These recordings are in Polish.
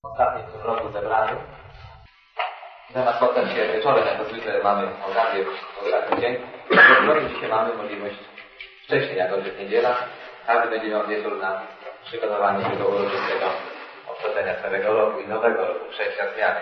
Ostatnim w tym roku zebraniu. Zamiast spotkać się wieczorem, jak to zwykle mamy okazję w ostatni dzień, dzisiaj mamy możliwość wcześniej, jako że jest niedziela. Każdy będzie miał wieczór na przygotowanie tego uroczystego obchodzenia starego roku i nowego roku, przejścia zmiany.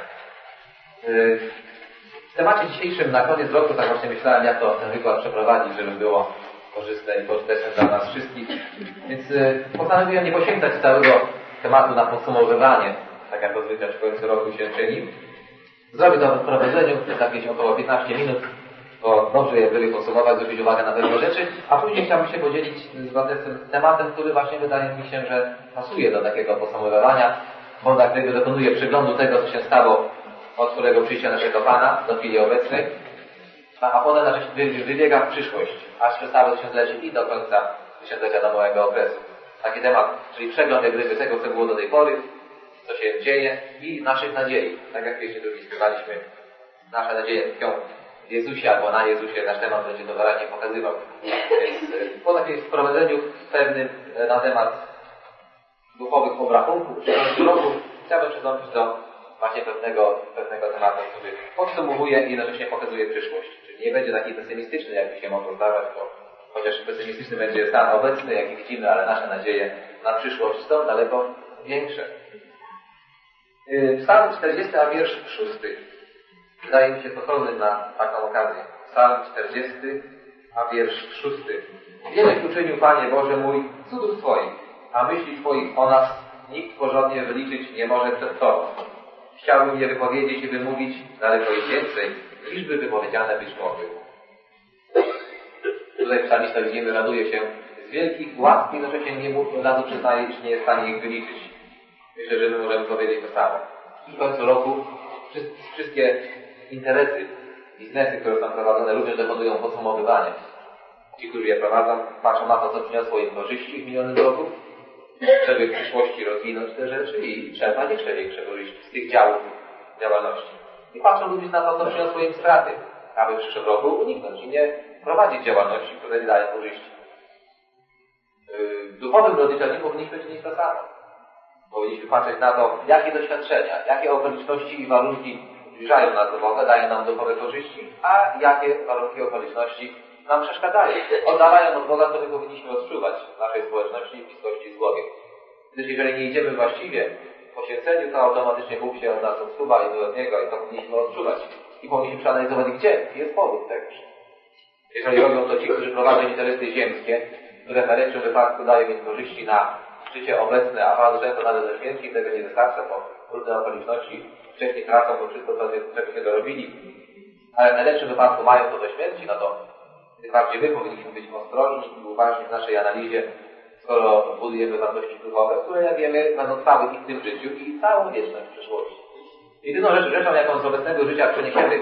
W temacie dzisiejszym na koniec roku tak właśnie myślałem, jak to ten wykład przeprowadzić, żeby było korzystne i pożyteczne dla nas wszystkich. Więc postanowiłem nie poświęcać całego tematu na podsumowywanie, tak jak to zwykle w końcu roku się czyni. Zrobię to w prowadzeniu, jakieś około 15 minut, bo dobrze je sobie podsumować, zwrócić uwagę na pewne rzeczy, a później chciałbym się podzielić z tematem, który właśnie wydaje mi się, że pasuje do takiego podsumowywania, bo dla którego dokonuje przeglądu tego, co się stało od którego przyjścia naszego Pana do chwili obecnej, a potem wybiega w przyszłość, aż przez całe tysiąclecie i do końca tysiąclecia domowego okresu. Taki temat, czyli przegląd jak gdyby tego, co było do tej pory, co się dzieje i naszych nadziei. Tak jak wcześniej drugi śpiewaliśmy, nasze nadzieje tkwią w Jezusie albo na Jezusie, nasz temat będzie to wyraźnie pokazywał. Więc po takim wprowadzeniu pewnym na temat duchowych obrachunków przy końcu roku chciałbym przystąpić do właśnie pewnego tematu, który podsumowuje i jednocześnie pokazuje przyszłość. Czyli nie będzie taki pesymistyczny, jakby się mogło zdawać, bo chociaż pesymistyczny będzie stan obecny, jaki widzimy, ale nasze nadzieje na przyszłość są daleko większe. Psalm 40, a wiersz 6 wydaje mi się stosowny na taką okazję. Psalm 40, a wiersz 6. Wieleś uczynił, Panie Boże mój, cudów Twoich, a myśli Twoich o nas nikt porządnie wyliczyć nie może przed Tobą. Chciałbym je wypowiedzieć i wymówić daleko i więcej, niż by wypowiedziane być mogły. Tutaj psalmista widzimy, raduje się z wielkich łask i że się nie od razu przyznaje, iż nie jest w stanie ich wyliczyć. Myślę, że my możemy powiedzieć to samo. I w końcu roku wszystkie interesy, biznesy, które są prowadzone, również dokonują podsumowywania. Ci, którzy je prowadzą, patrzą na to, co przyniosło im korzyści w minionym roku, żeby w przyszłości rozwinąć te rzeczy i czerpać jeszcze większe korzyści z tych działów działalności. I patrzą również na to, co przyniosło im straty, aby w przyszłym roku uniknąć i nie prowadzić działalności, które nie dają korzyści. W duchowym rozliczeniu nie powinniśmy czynić to samo. Powinniśmy patrzeć na to, jakie doświadczenia, jakie okoliczności i warunki zbliżają nas do Boga, dają nam duchowe korzyści, a jakie warunki i okoliczności nam przeszkadzają. Oddalają od Boga, co my powinniśmy odczuwać w naszej społeczności i bliskości z Bogiem. Gdyż jeżeli nie idziemy właściwie w poświęceniu, to automatycznie Bóg się od nas odsuwa i my od Niego i to powinniśmy odczuwać. I powinniśmy przeanalizować, gdzie jest powód tegoż. Jeżeli robią to ci, którzy prowadzą interesy ziemskie, które w najlepszym wypadku dają im korzyści na życie obecne, a bardzo często nawet ze śmierci, tego nie wystarcza, bo różne okoliczności wcześniej tracą to wszystko, czego się dorobili. Ale w najlepszym wypadku mają to do śmierci, no to tym bardziej my powinniśmy być ostrożni i uważni w naszej analizie, skoro budujemy wartości duchowe, które, jak wiemy, będą trwały i w tym życiu, i całą wieczność w przyszłości. Jedyną rzeczą, jaką z obecnego życia przeniesiemy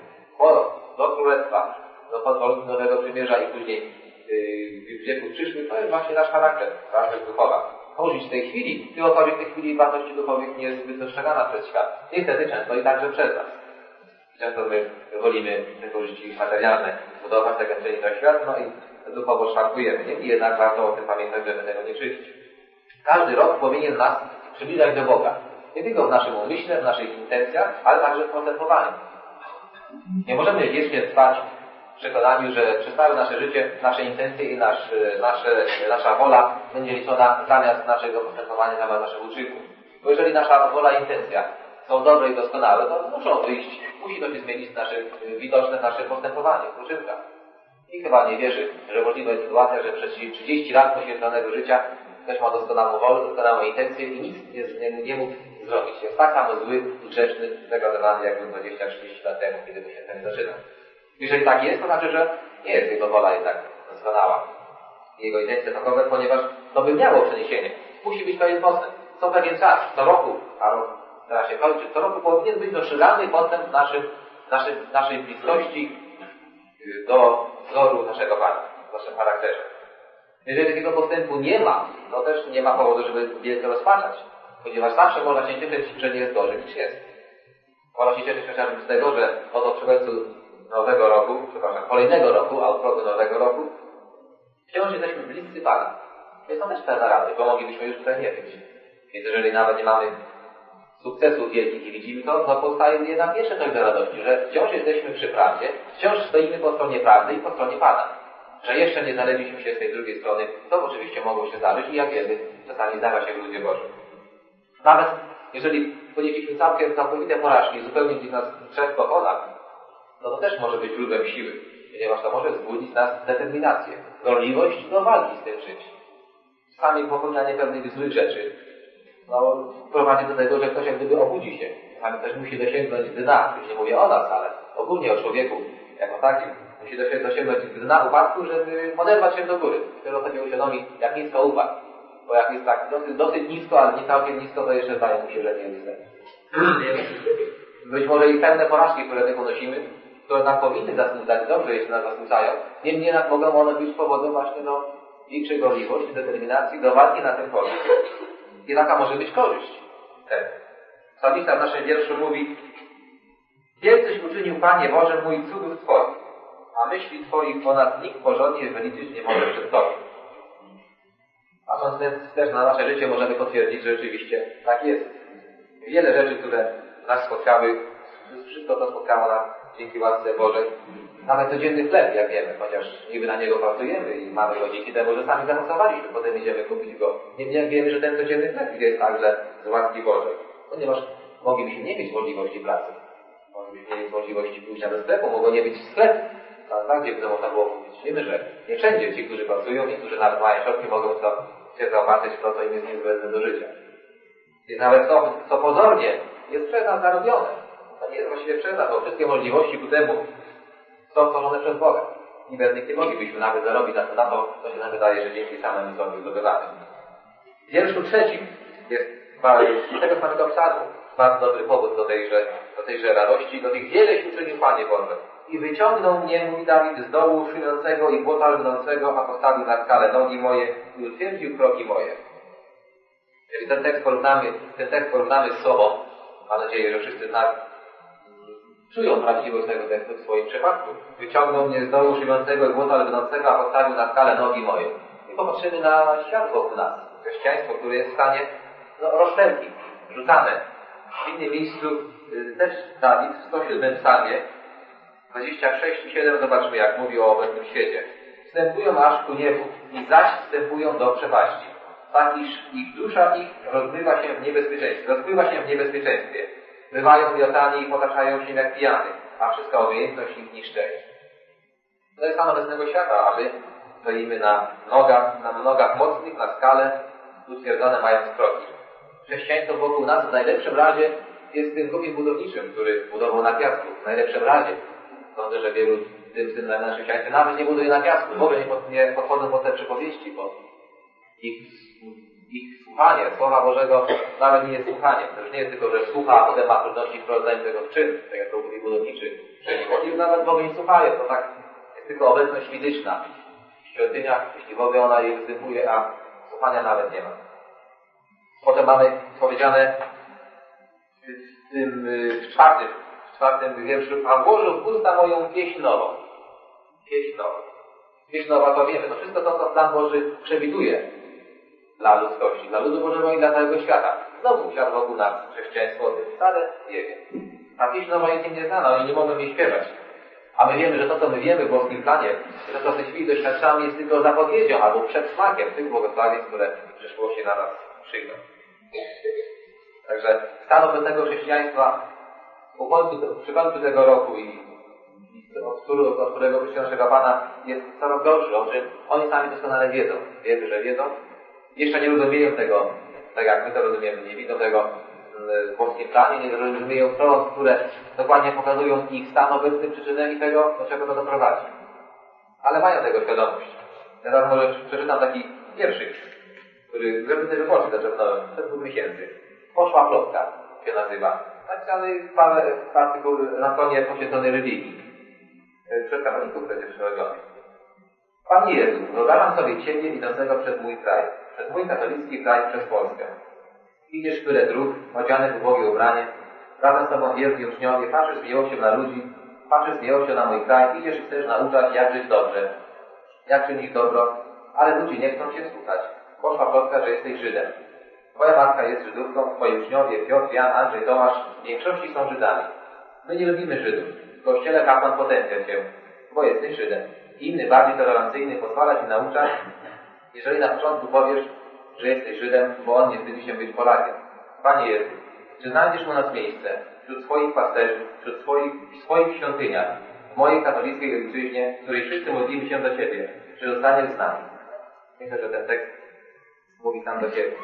do Królestwa, do podwolenia Nowego Przymierza i później w wieku przyszłych, to jest właśnie nasz charakter, wartość duchowa. Korzyść w tej chwili, tylko korzyść w tej chwili wartości duchowych nie jest zbyt dostrzegana przez świat. Niestety często i także przez nas. Często my wolimy te korzyści materialne budować, tak jak czyni to świat, no i duchowo szwankujemy. Niemniej jednak warto o tym pamiętać, żeby tego nie czynić. Każdy rok powinien nas przybliżać do Boga. Nie tylko w naszym umyśle, w naszych intencjach, ale także w postępowaniu. Nie możemy wiecznie trwać w przekonaniu, że przez całe nasze życie, nasze intencje i nasza wola będzie liczona zamiast naszego postępowania, zamiast naszego uczynku. Bo jeżeli nasza wola i intencja są dobre i doskonałe, to muszą wyjść, musi to się zmienić widoczne w naszym postępowaniu, w uczynkach. I chyba nie wierzy, że możliwa jest sytuacja, że przez 30 lat poświęconego życia ktoś ma doskonałą wolę, doskonałą intencję i nic nie mógł zrobić. Jest tak samo zły i grzeszny, zdegradowany jak był 20-30 lat temu, kiedy poświęcenie zaczynał. Jeżeli tak jest, to znaczy, że nie jest jego wola jednak doskonała. Jego intencje takowe, ponieważ to by miało przeniesienie. Musi być pewien postęp. Co pewien czas, co roku, a rok teraz się kończy, co roku powinien być dostrzegalny postęp naszej bliskości do wzoru naszego Pana, w naszym charakterze. Jeżeli takiego postępu nie ma, to też nie ma powodu, żeby wielce rozpaczać, ponieważ zawsze można się cieszyć, że nie jest gorzej niż jest. Można się cieszyć chociażby z tego, że oto przy końcu nowego roku, kolejnego roku, a od progu nowego roku, wciąż jesteśmy bliscy Pana. Jest to też pewna radość, bo moglibyśmy już tutaj nie być. Więc jeżeli nawet nie mamy sukcesów wielkich i widzimy to, no powstaje jednak jeszcze coś do radości, że wciąż jesteśmy przy prawdzie, wciąż stoimy po stronie prawdy i po stronie Pana. Że jeszcze nie znaleźliśmy się z tej drugiej strony, to oczywiście mogło się zdarzyć i jak wiemy, czasami zdarza się w ludzie Bożym. Nawet jeżeli ponieśliśmy całkowite porażki, zupełnie gdzieś nas trzech pokonach, no to też może być źródłem siły, ponieważ to może wzbudzić nas determinację, gorliwość do walki z tym czymś. Czasami popełnianie pewnych złych rzeczy prowadzi do tego, że ktoś jak gdyby obudzi się. Czasami też musi dosięgnąć dna. Już nie mówię o nas, ale ogólnie o człowieku jako takim. Musi dosięgnąć dna upadku, żeby oderwać się do góry. Dopiero wtedy uświadomi, jak nisko upadł. Bo jak jest tak dosyć nisko, ale nie całkiem nisko, to jeszcze zdaje mu się, że nie jest być może i pewne porażki, które my ponosimy, które nas powinny zasmucać, dobrze, jeśli nas zasmucają, niemniej jednak mogą one być powodem właśnie do większej gorliwości, determinacji, do walki na tym polu. I taka może być korzyść. Psalmista w naszym wierszu mówi: Wielcyś uczynił, Panie Boże mój, cudów Twoich, a myśli Twoich ponad nikt porządnie wyliczyć nie może przed Tobą. Patrząc też na nasze życie możemy potwierdzić, że rzeczywiście tak jest. Wiele rzeczy, które nas spotkały, wszystko to spotkało nas dzięki łasce Bożej. Nawet codzienny chleb, jak wiemy, chociaż niby na niego pracujemy i mamy go dzięki temu, że sami zapracowaliśmy, potem idziemy kupić go. Niemniej jak wiemy, że ten codzienny chleb jest także z łaski Bożej. Ponieważ moglibyśmy nie mieć możliwości pracy. Moglibyśmy nie mieć możliwości pójścia do sklepu, mogło nie być sklepu. Tak, gdzie by to można było kupić. Wiemy, że nie wszędzie ci, którzy pracują, niektórzy nawet mają środki, mogą się zaopatrzyć w to, co im jest niezbędne do życia. Więc nawet to, co pozornie jest przez nas zarobione, to nie jest właściwie przez nas, bo wszystkie możliwości ku temu są stworzone przez Boga. I bez nich nie moglibyśmy nawet zarobić na to, co się nam wydaje, że dzięki samemu sobie zdobywanym. W wierszu 3 jest z tego samego psalmu bardzo dobry powód do tejże radości, do tych wieleś uczynił Panie Boże. I wyciągnął mnie, mówi Dawid, z dołu szyjącego i błota lgnącego, a postawił na skalę nogi moje i utwierdził kroki moje. Jeżeli ten tekst porównamy z sobą, mam nadzieję, że wszyscy z nas czują prawdziwość tego tekstu w swoim przypadku. Wyciągnął mnie z dołu szyjącego i błota lgnącego, a postawił na skalę nogi moje. I popatrzymy na świat wokół nas. Chrześcijaństwo, które jest w stanie rozszczelki, rzucane. W innym miejscu też Dawid w 107 psalmie 26 i 7 zobaczmy, jak mówi o obecnym świecie. Wstępują aż ku niebu i zaś wstępują do przepaści. Tak iż ich dusza rozpływa się w niebezpieczeństwie. Bywają miotani i potaczają się jak pijany, a wszystka umiejętność ich niszczeni. To jest stan obecnego świata, a my stoimy na nogach mocnych, na skale, utwierdzone mając kroki. Chrześcijaństwo wokół nas w najlepszym razie jest tym grupiem budowniczym, który budował na piasku. W najlepszym razie. Sądzę, że wielu tym na chrześcijaństwie nawet nie buduje na piasku. W ogóle nie podchodzą pod te przypowieści, bo ich słuchanie Słowa Bożego nawet nie jest słuchaniem. To już nie jest tylko, że słucha, a potem ma trudności w prowadzeniu tego w czyn, tak jak to mówi budowniczy. Oni nawet w ogóle nie słuchają. To tak jest tylko obecność fizyczna. W świątyniach, jeśli w ogóle ona je występuje, a słuchania nawet nie ma. Potem mamy powiedziane w czwartym wierszu: a włożył w usta moją pieśń nową. Pieśń nowa to wiemy. To wszystko to, co plan Boży przewiduje dla ludzkości, dla ludu Bożego i dla całego świata. Znowu świat wokół nas, chrześcijaństwo o tym wcale nie wie. Ta pieśń nowa jest im nieznana, oni nie mogą jej śpiewać. A my wiemy, że to, co my wiemy w boskim planie, że to, co w tej chwili doświadczamy, jest tylko zapowiedzią albo przedsmakiem tych błogosławieństw, które w przyszłości na nas przyjdą. Także stan obecnego chrześcijaństwa w przypadku tego roku od którego wyjścia naszego Pana jest coraz gorszy, o czym oni sami doskonale wiedzą. Wiemy, że wiedzą. Jeszcze nie rozumieją tego, tak jak my to rozumiemy, nie widzą tego w polskim planie, nie rozumieją to, które dokładnie pokazują ich stan obecny, przyczynę i tego, do czego to doprowadzi. Ale mają tego świadomość. Teraz może przeczytam taki wierszyk, który w Gazecie Wyborczej zaczerpnąłem przed 2 miesięcy. Poszła plotka się nazywa. Napisany w artykuł na stronie poświęconej religii. Przez katolików będzie przerobiony. Panie Jezu, wyobrażam sobie Ciebie idącego przez mój kraj, przez mój katolicki kraj, przez Polskę. Idziesz w tyle dróg, odziany w ubogie ubranie, razem z Tobą wielki uczniowie, patrzysz z miłością na ludzi, patrzysz z miłością na mój kraj, idziesz i chcesz nauczać, jak żyć dobrze, jak czynić dobro, ale ludzie nie chcą Cię słuchać. Poszła plotka, że jesteś Żydem. Twoja matka jest Żydówką, twoi uczniowie Piotr, Jan, Andrzej, Tomasz w większości są Żydami. My nie lubimy Żydów. W kościele kapłan potępia cię, bo jesteś Żydem. Inny, bardziej tolerancyjny pozwala ci nauczać, jeżeli na początku powiesz, że jesteś Żydem, bo on nie wstydzi się być Polakiem. Panie Jezu, czy znajdziesz u nas miejsce wśród swoich pasterzy, wśród swoich świątyniach, w mojej katolickiej ojczyźnie, w której wszyscy modlimy się do Ciebie, czy zostaniesz z nami? Myślę, że ten tekst mówi nam do Ciebie.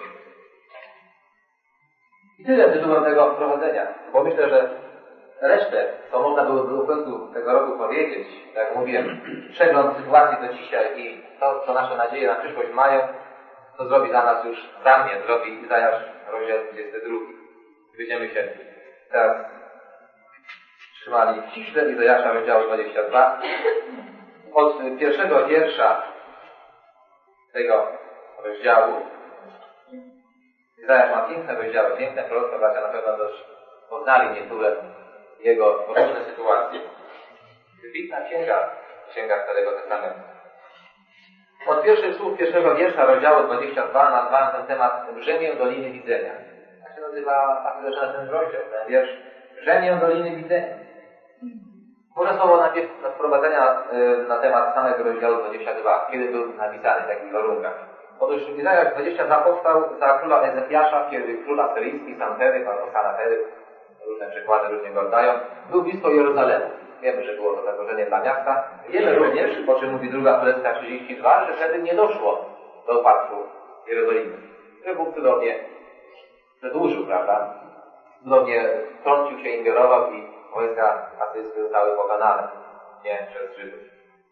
I tyle tytułem tego wprowadzenia, bo myślę, że resztę, co można było do końca tego roku powiedzieć, tak jak mówiłem, przegląd sytuacji do dzisiaj i to, co nasze nadzieje na przyszłość mają, to zrobi dla nas już, za mnie zrobi Izajasz, rozdział 22. Będziemy się teraz trzymali ściśle Izajasza, rozdziału 22. Od pierwszego wiersza tego rozdziału. Izajasz ma piękne rozdziały, piękne proroctwa, bracia na pewno też poznali niektóre jego różne sytuacje. Wybitna księga Starego Testamentu. Od pierwszych słów pierwszego wiersza rozdziału 22 nazwałem ten temat Brzemię Doliny Widzenia. Tak się nazywa, tak zaczyna ten rozdział, ten wiersz Brzemię Doliny Widzenia. Może słowo najpierw na wprowadzenia na temat samego rozdziału 22, kiedy był napisany w takich warunkach. Otóż Izajasz 22 powstał za króla Ezechiasza, kiedy król asyryjski Sanherib albo Sanaherib, różne przykłady różnie go oddają, był blisko Jerozolemu. Wiemy, że było to zagrożenie dla miasta. Wiemy również, o czym mówi 2 Królewska 32, że wtedy nie doszło do upadku Jerozolimy. Że Bóg cudownie przedłużył, prawda? Cudownie wtrącił się, ingerował i wojska asyryjskie zostały pokonane. Nie przez Żydów.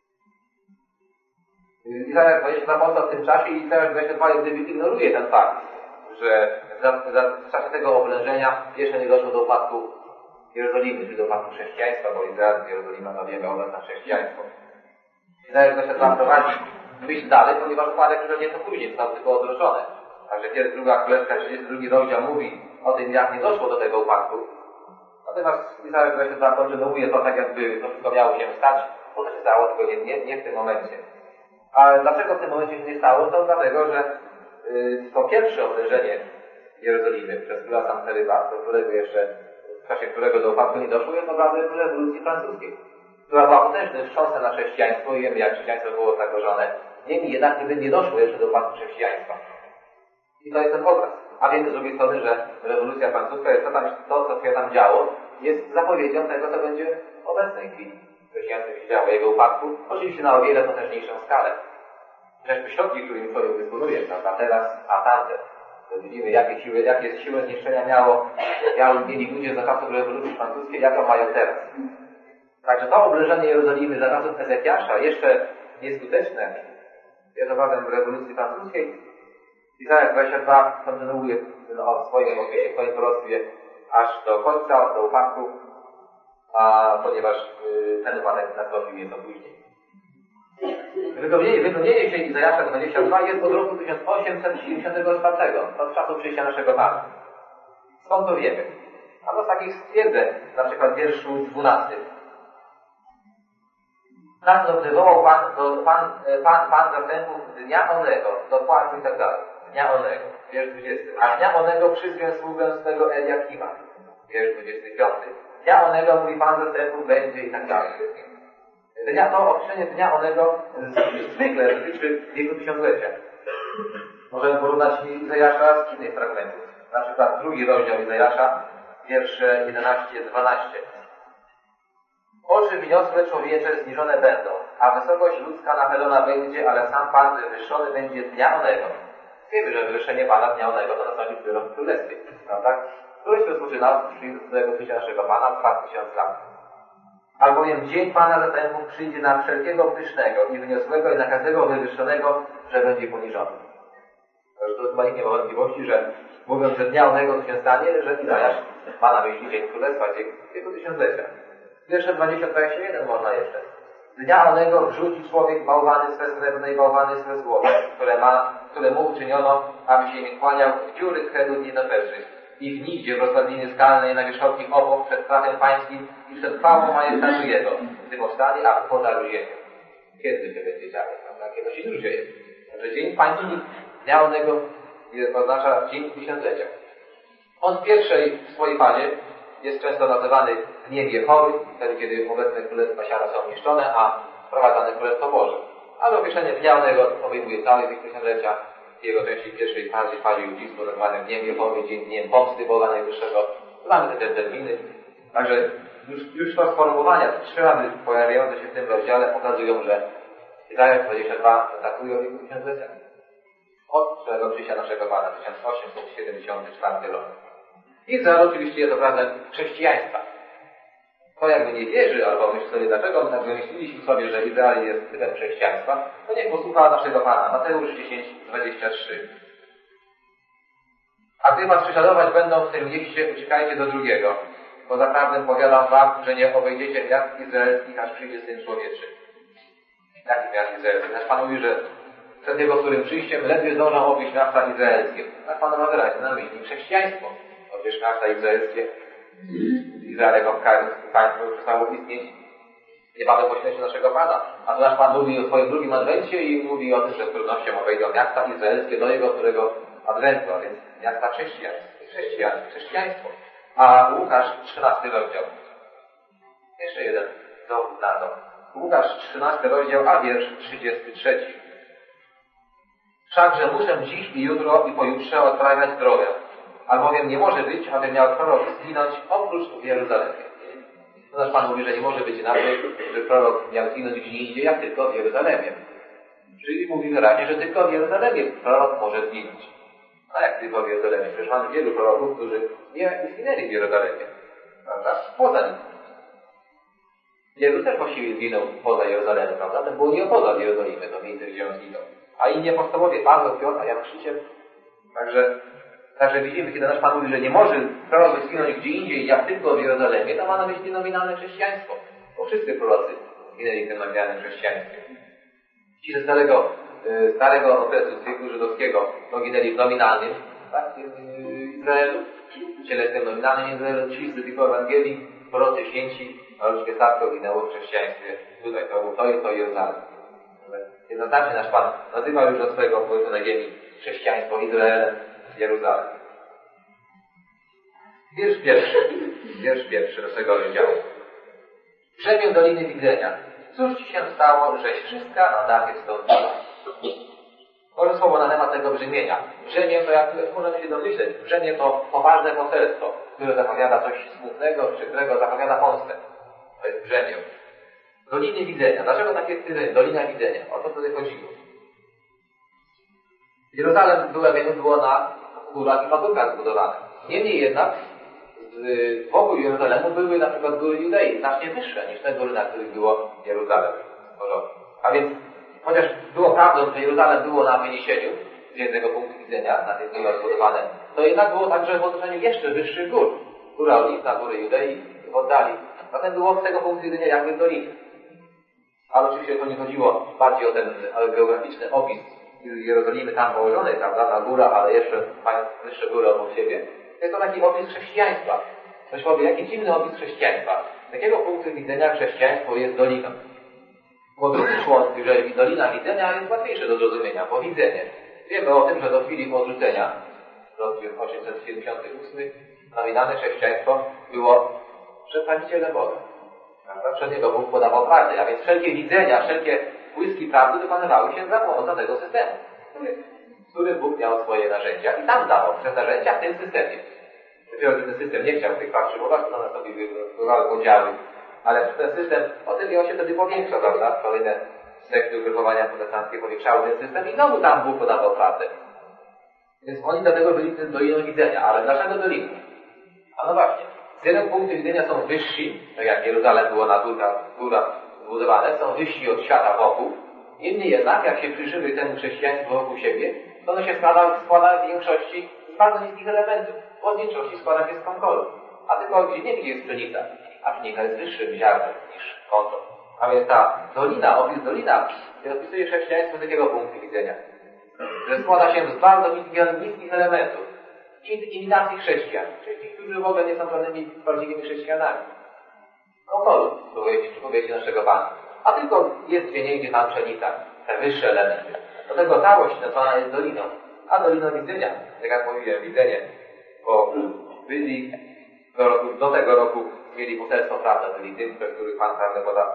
Izajasz 22 powstał w tym czasie i Izajasz 22 jak gdyby ignoruje ten fakt, że w czasie tego oblężenia jeszcze nie doszło do upadku Jerozolimy, czyli do upadku chrześcijaństwa, bo Izrael, Jerozolima to wiemy obecne chrześcijaństwo. Izajasz 22 prowadzi myśl dalej, ponieważ upadek już nieco później został tylko odroczony. Także kiedy 2 Królewska 32 rozdział mówi o tym, jak nie doszło do tego upadku. Natomiast Izajasz 22 kontynuuje to tak, jakby to wszystko miało się stać, bo to się stało, tylko nie w tym momencie. Ale dlaczego w tym momencie się nie stało? To dlatego, że to pierwsze oblężenie Jerozolimy przez króla Sanheryba, do którego jeszcze w czasie którego do upadku nie doszło, jest obrazem rewolucji francuskiej, która była potężnym wstrząsem na chrześcijaństwo i wiemy, jak chrześcijaństwo było zagrożone. Niemniej jednak nie doszło jeszcze do upadku chrześcijaństwa. I to jest ten obraz. A wiemy z drugiej strony, że rewolucja francuska jest to, co się tam działo, jest zapowiedzią tego, co będzie w obecnej chwili. Chrześcijaństwo się działo jego upadku, oczywiście na o wiele potężniejszą skalę. Chociażby środki, którymi człowiek dysponuje, prawda, teraz, a tamte. To widzimy, jakie siły zniszczenia mieli ludzie za czasów rewolucji francuskiej, jaką mają teraz. Także to oblężenie Jerozolimy za czasów Ezechiasza, jeszcze nieskuteczne, jest obrazem rewolucji francuskiej. Izajasz 22 kontynuuje o swoim okresie, swoim proroctwie aż do końca, do upadku, ponieważ ten upadek nastąpił nieco później. Wypełnienie się Izajasza 22 jest od roku 1874, od czasu przyjścia naszego Pana. Skąd to wiemy? A to z takich stwierdzeń, na przykład w wierszu 12. Tak to wywołał Pan zastępów dnia onego, do płacu i tak dalej. Dnia onego, wiersz 20. A dnia onego przyzwię sługę swego Eliakima, wiersz 25. Dnia onego, mówi Pan zastępów, będzie i tak dalej. To określenie dnia onego zwykle dotyczy wieku tysiąclecia. Możemy porównać Izajasza z innych fragmentów. Na przykład 2 rozdział Izajasza, wiersze 11-12. Oczy wyniosłe człowiecze zniżone będą, a wysokość ludzka nachylona będzie, ale sam Pan wywyższony będzie dnia onego. Wiemy, że wywyższenie Pana dnia onego to nastąpi dopiero w Królestwie, prawda? Królestwo rozpoczyna z tego przyjścia naszego Pana 2000 lat. Albowiem dzień Pana zastępów przyjdzie na wszelkiego pysznego i wyniosłego i na każdego wywyższonego, że będzie poniżony. To chyba nikt nie ma wątpliwości, że mówiąc, że dnia onego to się stanie, że Izajasz ma na myśli dzień Królestwa, dzień tysiąclecia. Wiersze 20-21 można jeszcze. Dnia onego wrzuci człowiek bałwany swe srebrne i bałwany swe złote, które mu uczyniono, aby się nie kłaniał w dziury kredów nietoperzych i w nigdzie w rozpadlinie skalnej na wierzchołkich obok przed strachem pańskim i przed chwałą majestatu jego, gdy powstali, a podarł ziemię. Kiedy się będzie działo, prawda? Kiedy się już dzieje. Także dzień pański, dnia onego oznacza Dzień Tysiąclecia. On w pierwszej swojej fazie jest często nazywany Dniem Jehowy, wtedy kiedy obecne królestwa świata są niszczone, a wprowadzane Królestwo Boże. Ale określenie dnia onego obejmuje cały wiek tysiąclecia. W jego części pierwszej fazie judzizmu nazywany Dniem Jehowy, Dniem Pomsty Boga Najwyższego. Znamy te terminy. Także już to sformułowania, 3 razy pojawiające się w tym rozdziale pokazują, że Izajasz 22 datuje o wieku tysiąclecia. Od którego przyjścia naszego Pana, 1874 rok. Izrael oczywiście jest obrazem chrześcijaństwa. Kto jakby nie wierzy, albo myśli sobie, dlaczego my tak wymyśliliśmy sobie, że Izrael jest typem chrześcijaństwa, to niech posłucha naszego Pana. Mateusz 10:23. A gdy was prześladować będą w tym mieście, uciekajcie do drugiego. Bo zaprawdę powiadam wam, że nie obejdziecie miast izraelskich, aż przyjdzie Syn Człowieczy. Jakich miast izraelskich? Nasz Pan mówi, że przed Jego którym przyjściem ledwie zdążą obejść miasta izraelskie. Nasz Pan ma wyraźnie na myśli chrześcijaństwo. Przecież miasta izraelskie, Izrael jako państwo przestało istnieć niebawem po śmierci naszego Pana. A tu nasz Pan mówi o swoim drugim adwencie i mówi o tym, że z trudnością obejdą miasta izraelskie do Jego którego adwentu, a więc miasta chrześcijaństwo. A Łukasz 13 rozdział. Jeszcze jeden dowód na to. Łukasz 13 rozdział, a wiersz 33. Wszakże muszę dziś i jutro i pojutrze odprawiać drogę, albowiem nie może być, aby miał prorok zginąć oprócz w Jeruzalemie. To nasz Pan mówi, że nie może być inaczej, że prorok miał zginąć gdzie indziej, jak tylko w Jeruzalemie. Czyli mówi wyraźnie, że tylko w Jeruzalemie prorok może zginąć. A jak tylko w Jeruzalemie? Przecież mamy wielu proroków, którzy nie zginęli w Jeruzalemie. Prawda? Poza nim. Jezus też właściwie zginął poza Jeruzalemem, prawda? To było nie poza Jerozolimem, to miejsce, gdzie on zginął. A inni apostołowie, Paweł, Piotr, a Jan Chrzciciel. Także widzimy, kiedy nasz Pan mówi, że nie może prorok zginąć gdzie indziej, jak tylko w Jerozolimie, to ma na myśli nominalne chrześcijaństwo. Bo wszyscy prorocy zginęli w tym nominalnym chrześcijaństwie. Ci ze starego okresu, z wieku żydowskiego, to ginęli w nominalnym, tak, Izraelu, w cielesnym nominalnym Izraelu, ci z tylko Ewangelii, prorocy święci, Maruszkie Statko ginęło w chrześcijaństwie. Tutaj to jest to Jeruzalem. Jednoznacznie nasz Pan nazywał już do swojego pobytu na ziemi chrześcijaństwo Izraelem, Jeruzalem. Wiersz pierwszy do tego rozdziału. Brzemię Doliny Widzenia. Cóż ci się stało, żeś wszystka na dachy stąpiła? Może słowo na temat tego brzemienia. Brzemię to, jak możemy się domyśleć, brzemię to poważne poselstwo, które zapowiada coś smutnego, przykrego, zapowiada pomstę. To jest brzemię. Doliny Widzenia. Dlaczego tak jest Dolina Widzenia? O co tutaj chodziło? Jeruzalem było na górach i pagórkach zbudowane. Niemniej jednak wokół Jeruzalemu były na przykład góry Judei, znacznie wyższe niż te góry, na których było Jeruzalem. A więc, chociaż było prawdą, że Jeruzalem było na wyniesieniu, z jednego punktu widzenia, na tych górach zbudowane, to jednak było także w otoczeniu jeszcze wyższych gór. Góra Oliwna, góry Judei, w oddali. Zatem było z tego punktu widzenia jakby w dolinie. Ale oczywiście to nie chodziło bardziej o ten geograficzny opis Jerozolimy tam położonej, prawda, na górach, ale jeszcze mając wyższe góry obok siebie. Jest to taki opis chrześcijaństwa. Ktoś powie, jaki dziwny opis chrześcijaństwa. Z takiego punktu widzenia chrześcijaństwo jest doliną. Bo drugi członek, że dolina widzenia jest łatwiejsze do zrozumienia, bo widzenie. Wiemy o tym, że do chwili odrzucenia, rok 878, nominalne chrześcijaństwo było przedstawicielem Boga. Przed niego Bóg podawał prawdę, a więc wszelkie widzenia, wszelkie błyski prawdy dokonywały się za pomocą tego systemu, który Bóg miał swoje narzędzia i tam dawał przez narzędzia w tym systemie. Dopiero ten system nie chciał tych patrzymować, to nastąpiły podziały, ale ten system, o tym miał się wtedy powiększał, prawda? Kolejne sekty ugrupowania protestanckie powiększały ten system i znowu tam Bóg podawał prawdę. Więc oni dlatego byli tym doliną widzenia, ale dlaczego doliną? A no właśnie, z jednego punktu widzenia są wyżsi, tak jak Jeruzalem było na górach zbudowane, są wyżsi od świata wokół. Niemniej jednak, jak się przyjrzymy temu chrześcijaństwu wokół siebie, to ono się składa w większości z bardzo niskich elementów. Bo w większości składa się z konkolu. A tylko gdzie nie jest pszenica, a pszenica jest wyższym ziarnem niż konkol. A więc ta dolina, opis dolina, opisuje chrześcijaństwo z takiego punktu widzenia, że składa się z bardzo niskich elementów. Imitacji chrześcijan. Czyli ci, którzy w ogóle nie są żadnymi prawdziwymi chrześcijanami. Konkolu, przypowieści naszego Pana. A tylko jest gdzie niegdzie tam pszenica, te wyższe elementy. Do tego całość nazwana jest doliną. a doliną widzenia, tak jak mówiłem, widzenie, bo byli do tego roku mieli poselstwo prawne, byli tym, przez których Pan prawdę podał.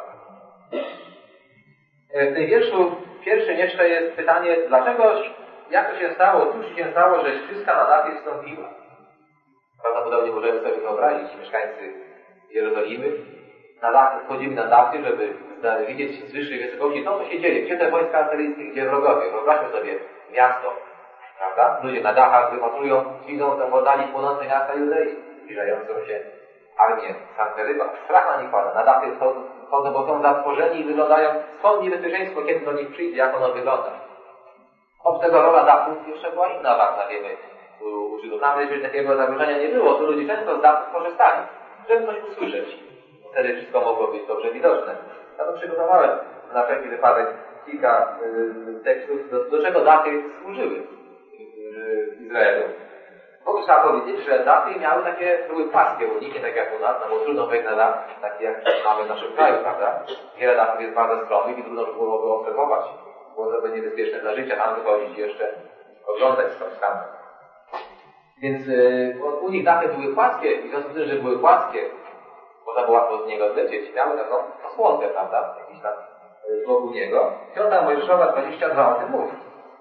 W tym wierszu pierwszym jeszcze jest pytanie, dlaczego, jak to się stało, cóż się stało, że wszystka na dachy wstąpiła? Prawdopodobnie możemy sobie wyobrazić, mieszkańcy Jerozolimy, wchodzili na dachy, żeby widzieć z wyższej wysokości to, co się dzieje, gdzie te wojska asyryjskie, gdzie wrogowie. Wyobraźmy sobie miasto, prawda? Ludzie na dachach wypatrują, widzą tam w oddali płonące miasta Judei, zbliżającą się armię Sancheryba. Strach na nich pada, na dachy wchodzą, bo są zatworzeni i wyglądają, skąd niebezpieczeństwo, kiedy do nich przyjdzie, jak ono wygląda. Oprócz tego rola dachów jeszcze była inna ważna, wiemy, u Żydów. Tam jeśli takiego zagrożenia nie było, to ludzie często z dachów korzystali, żeby coś usłyszeć. Wtedy wszystko mogło być dobrze widoczne. Ja to przygotowałem na wszelki wypadek kilka tekstów, do czego dachy służyły w Izraelu. Bo trzeba powiedzieć, że dachy miały były płaskie uniki, tak jak u nas, no bo trudno wejść na dach, taki jak mamy w naszym kraju, prawda? Wiele dachów jest bardzo stromych i trudno było obserwować. Było to niebezpieczne dla życia, tam wychodzić jeszcze oglądać skądś tam. Więc u nich dachy były płaskie i w związku z tym, że były płaskie, można było łatwo z niego zlecieć. Miały taką osłonkę, prawda? Jakiś tam wokół niego. Piąta Mojżeszowa 22 o tym mówi.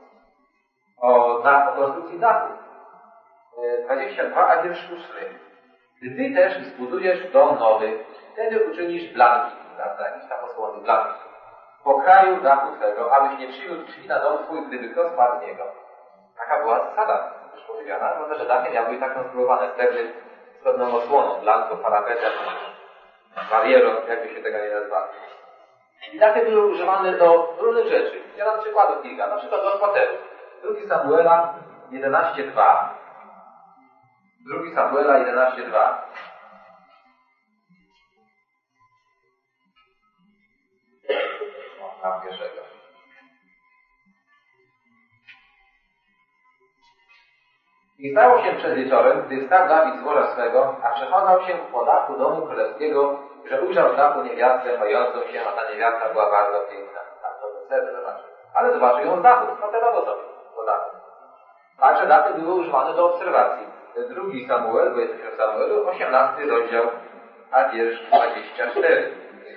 O konstrukcji dachu. 22, a wiersz 8. Gdy ty też zbudujesz dom nowy, wtedy uczynisz blanki, prawda? Jakiś tam osłony, blanki. Po kraju dachu twego, abyś nie przyjął drzwi na dom twój, gdyby kto spadł z niego. Taka była zasada już powiedziana, prawda, że dachy miały być tak konstruowane z pewną osłoną, blanką, parapetem, barierą, jakby się tego nie nazwało. I dachy były używane do różnych rzeczy. Ja dam przykładów kilka, na przykład do spaceru. 2 Samuela 11:2. 2 Samuela 11:2. Tam pierwszego. I stało się przed wieczorem, gdy stał Dawid z łoża swego, a przechodzał się po dachu domu królewskiego, że ujrzał w dachu niewiastę mającą się, a ta niewiasta była bardzo piękna. Tak to wtedy zobaczył. Ale zobaczył ją z dachu, spacerował sobie po dachu. Także dachy były używane do obserwacji. 2 Samuel, bo jesteśmy w Samuelu, 18 rozdział, a wiersz 24.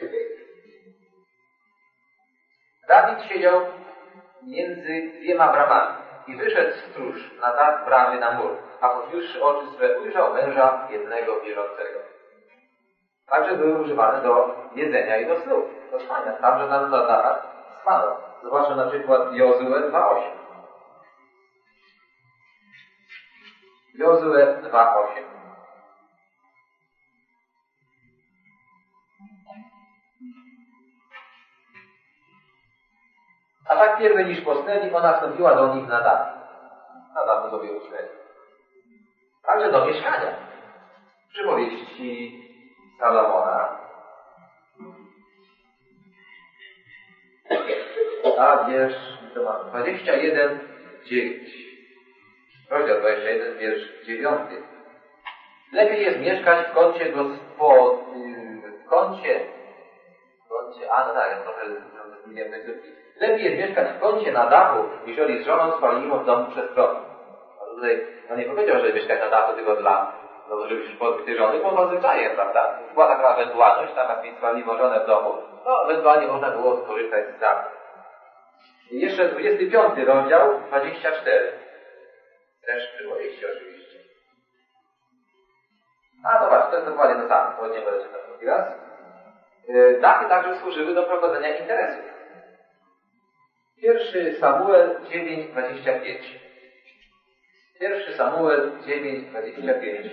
Dawid siedział między 2 bramami i wyszedł stróż na dach bramy na mur, a podniósłszy oczy swe ujrzał męża jednego bieżącego. Także były używane do jedzenia i do snu, do spania. Tam, że na dachach spano. Zobaczmy na przykład Jozue 2:8. Jozue 2:8. A tak pierwej niż posnęli, ona wstąpiła do nich na dach. Na dachu sobie usnęli. Także do mieszkania. Przypowieści Salomona. A wiersz 21:9. Rozdział 21, wiersz 9. Lepiej jest mieszkać w kącie lepiej jest mieszkać w kącie na dachu, jeżeli z żoną spalimy w domu przestronnym. A tutaj nie powiedział, że mieszkać na dachu tylko żeby się pozbyć tej żony, bo to zwyczajem, prawda? Była taka ewentualność, tam jak spalimy żonę w domu, no ewentualnie można było skorzystać z dachu. I jeszcze 25 rozdział, 24. Też przypowieści oczywiście. A zobacz, to jest dokładnie to samo, to nie będę czytał drugi raz. Dachy także służyły do prowadzenia interesów. 1 Samuel 9:25. 1 Samuel 9:25.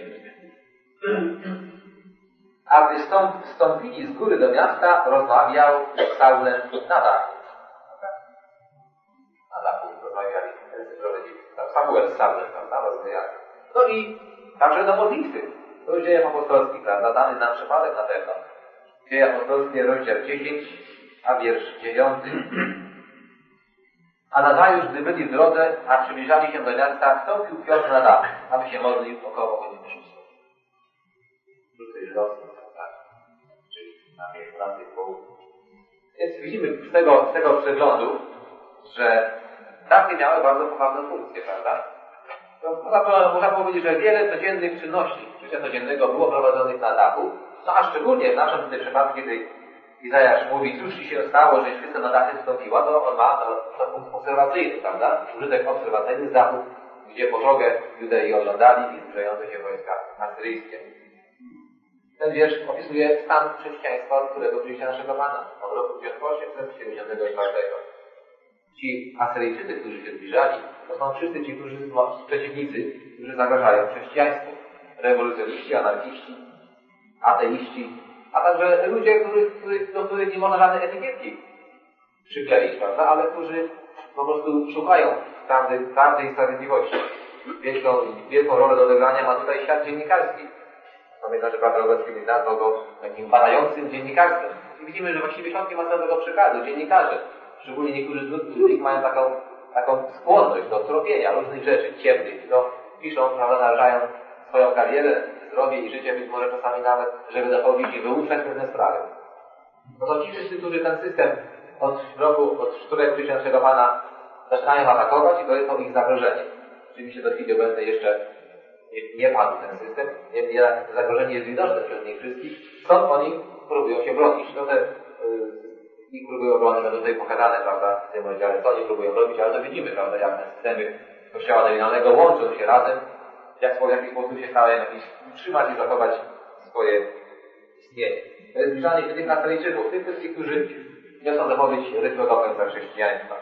A gdy wstąpili z góry do miasta, rozmawiał z Saulem na dachu. Na dachu rozmawiali, Samuel z Saulem, prawda, rozmawiali. No i także do modlitwy. To już Dzieje Apostolskich, prawda, dany nam przypadek na pewno. Dzieje Apostolskie, rozdział 10, a wiersz 9. A nazajutrz, gdy byli w drodze, a przybliżali się do miasta, wstąpił Piotr na dach, aby się modlił około godziny 6. Tutaj rosną, tak? Czyli na tych południu. Więc widzimy z tego przeglądu, że przepastki miały bardzo poważną funkcję, prawda? Można powiedzieć, że wiele codziennych czynności życia codziennego było prowadzonych na dachu, no a szczególnie w naszym tutaj przypadku, kiedy Izajasz mówi, cóż ci się stało, że świeca na dachy wstąpiła, to on ma to punkt obserwacyjny, prawda? Użytek obserwacyjny z dachu, gdzie po drogę Judei oglądali i zbliżające się wojska asyryjskie. Ten wiersz opisuje stan chrześcijaństwa, od którego przyjścia naszego Pana, od roku 1874. Ci Asyryjczycy, którzy się zbliżali, to są wszyscy ci, przeciwnicy, którzy zagrażają chrześcijaństwu. Rewolucjoniści, anarchiści, ateiści, a także ludzie, do których nie można żadnej etykietki przykleić, prawda? Ale którzy po prostu szukają prawdy i sprawiedliwości. Wielką rolę do odegrania ma tutaj świat dziennikarski. Pamiętam, że Paweł Robecki nazwał go takim badającym dziennikarstwem. I widzimy, że właściwie środki masowego przekazu, dziennikarze, szczególnie niektórzy z nich mają taką skłonność do tropienia różnych rzeczy ciemnych, piszą, prawda, narażają swoją karierę, zdrowie i życie, być może czasami nawet, żeby dochodzić i wyłuszczać pewne sprawy. No to ci wszyscy, którzy ten system od którego przyjścia naszego Pana zaczynają atakować i to jest to ich zagrożenie. Oczywiście do chwili obecnej jeszcze nie padł ten system, zagrożenie jest widoczne wśród nich wszystkich, stąd oni próbują się bronić. To ich próbują bronić, będą tutaj pokazane, prawda, w tym rozdziale, co oni próbują robić, ale to widzimy, prawda, jak te systemy Kościoła nominalnego łączą się razem, w jaki sposób się starają utrzymać i zachować swoje istnienie. To jest zbliżanie się tych Asyryjczyków, tych wszystkich, którzy niosą zapowiedź rychłego końca chrześcijaństwa.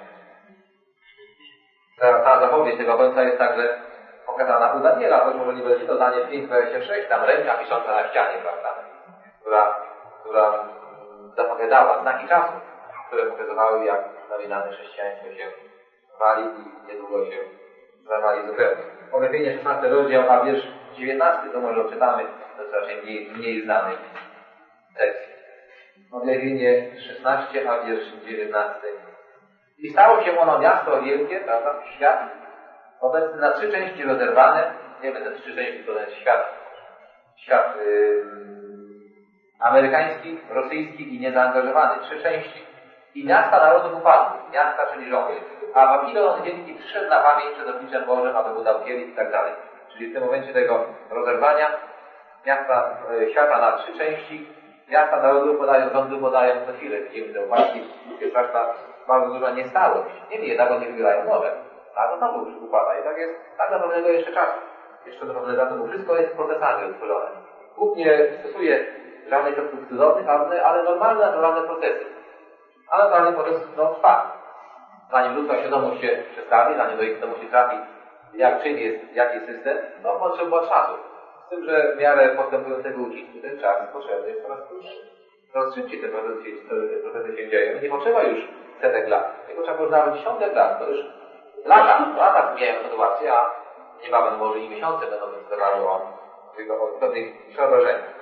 Ta zapowiedź tego końca jest także pokazana u Daniela, choć może nie będzie to Daniel 5:26, tam ręka pisząca na ścianie, prawda, która zapowiadała znaki czasu, które pokazywały, jak nominalne chrześcijaństwo się wali i niedługo się zawali zupełnie. Objawienie 16 rozdział, a wiersz 19, to może odczytamy, to jest raczej mniej znany tekst. Objawienie 16, a wiersz 19. I stało się ono miasto wielkie, prawda, świat, obecny na 3 części rozerwane, nie będę 3 części, to jest świat amerykański, rosyjski i niezaangażowany, 3 części. I miasta narodów upadły, miasta, czyli żoły. A Babilon wielki przyszedł na pamięć przed obliczem Bożym, aby mu dał kielich i tak dalej. Czyli w tym momencie tego rozerwania świata na 3 części, miasta narodów podają co chwilę. Widzimy te upadki, jest bardzo duża niestałość. Nie jednak oni wybierają nowe. A to znowu już upada. I tak jest tak do pewnego jeszcze czasu. Jeszcze do pewnego czasu, bo wszystko jest procesami utworzone. Bóg nie stosuje żadnych środków cudownych, ale normalne, naturalne procesy. A naturalny proces trwa. Zanim ludzka świadomość się przestawi, zanim do ich świadomości trafi, jaki jest system, to potrzeba czasu. Z tym, że w miarę postępującego ucisku ten czas potrzebny jest coraz krótszy. Coraz szybciej te procesy się dzieją. I nie potrzeba już setek lat. Tylko trzeba już nawet dziesiątek lat. To już lata zmieniają sytuację, a niebawem może i miesiące będą decydowały o pewnych przeobrażeniach.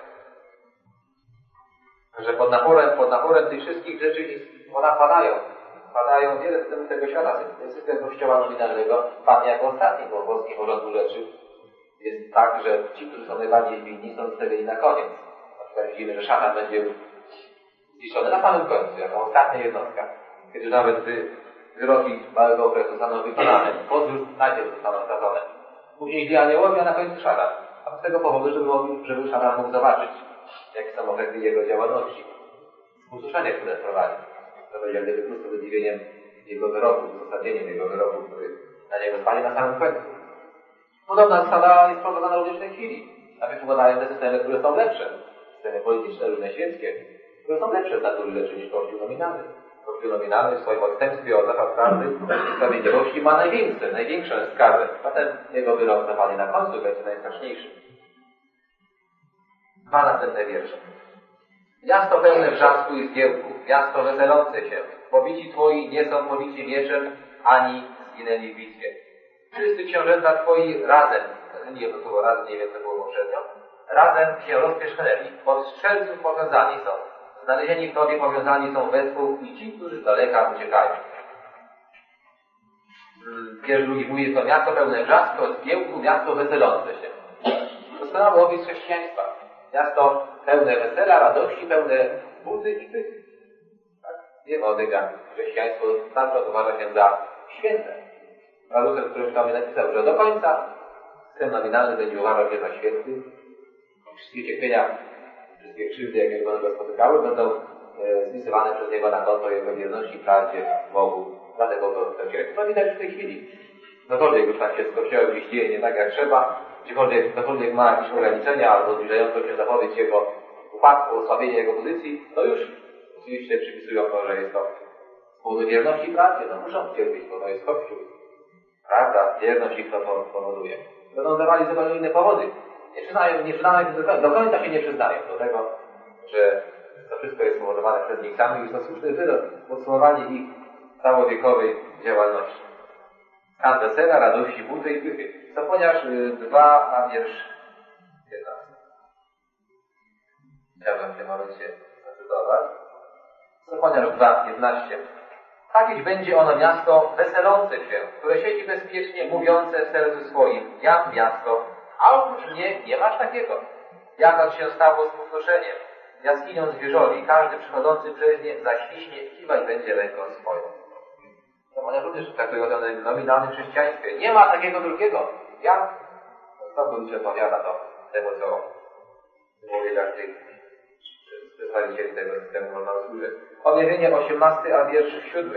Że pod naporem tych wszystkich rzeczy padają wiele systemów tego świata. System Kościoła nominalnego padnie jako ostatni, bo w polskim porządku rzeczy jest tak, że ci, którzy są najbardziej winni, są zostawieni na koniec. Na przykład widzimy, że szatan będzie zniszczony na samym końcu, jako ostatnia jednostka. Kiedy nawet wyroki małego okresu zostaną wykonane, podróż najpierw zostaną stracone. Później źli aniołowie, a na końcu szatan. A z tego powodu, żeby szatan mógł zobaczyć, jakie są efekty jego działalności. Usłyszenie, które prowadzi. To będzie jak gdyby po prostu wydziwieniem jego wyroku, uzasadnieniem jego wyroku, który na niego spadnie na samym końcu. Podobna zasada jest prowadzona również w tej chwili. Najpierw układają te systemy, które są lepsze. Systemy polityczne, różne świeckie, które są lepsze w natury rzeczy niż Kościół nominalny. Kościół nominalny w swoim odstępstwie od zasad prawdy i sprawiedliwości ma największe skarby. Potem jego wyrok zapadnie na końcu, będzie najstraszniejszy. 2 następne wiersze. Miasto pełne wrzasku i zgiełku, miasto weselące się. Pobici twoi nie są pobici mieczem, ani zginęli w bitwie. Wszyscy książęta twoi razem, nie to słowo razem, nie wiem co było poprzednio, razem się rozpierzchnęli. Od strzelców powiązani są. Znalezieni w tobie powiązani są wespół i ci, którzy z daleka uciekają. Wiersz drugi mówi, to miasto pełne wrzasku, zgiełku, miasto weselące się. Doskonały opis chrześcijaństwa. Miasto pełne wesela, radości, pełne budy i pychy. Tak? Nie ma odega. Chrześcijaństwo cały czas uważa się za święte. Ralusem, w którym tam napisał, że do końca system nominalny będzie uważał się za święty. Wszystkie cierpienia, wszystkie krzywdy, jakie go spotykały, będą spisywane przez niego na konto jego wierności, prawdzie, Bogu. Dlatego to cierpi. To widać w tej chwili. Cokolwiek już tam się z Kościołem gdzieś dzieje nie tak jak trzeba, cokolwiek ma jakieś ograniczenia albo zbliżającą się zapowiedź jego upadku, osłabienia jego pozycji, to już oczywiście przypisują to, że jest to z powodu wierności prawdzie, no muszą cierpieć, bo to jest Kościół. Prawda, wierność ich to powoduje. Będą dawali zupełnie inne powody. Nie przyznają się do końca się nie przyznają do tego, że to wszystko jest spowodowane przez nich samych i jest to słuszny wyrok, podsumowanie ich całowiekowej działalności. Stan wesela, radości, buty i pychy. Sofoniarz 2, a wiersz 15. Chciałbym w tym momencie zacytować. Sofoniarz 2, 15. Takiś będzie ono miasto weselące się, które siedzi bezpiecznie, mówiące w sercu swoim, ja miasto, a oprócz mnie nie masz takiego. Jak się stało z pustoszeniem, jaskinią zwierzoli, każdy przychodzący przez nie zaświśnie i kiwać będzie ręką swoją. One również traktują o tym nominalnym chrześcijaństwie. Nie ma takiego drugiego. Ja całkowicie odpowiada to temu, co powiedział tych przedstawicieli tego systemu można usłyszeć. Objawienie 18, a wiersz 7.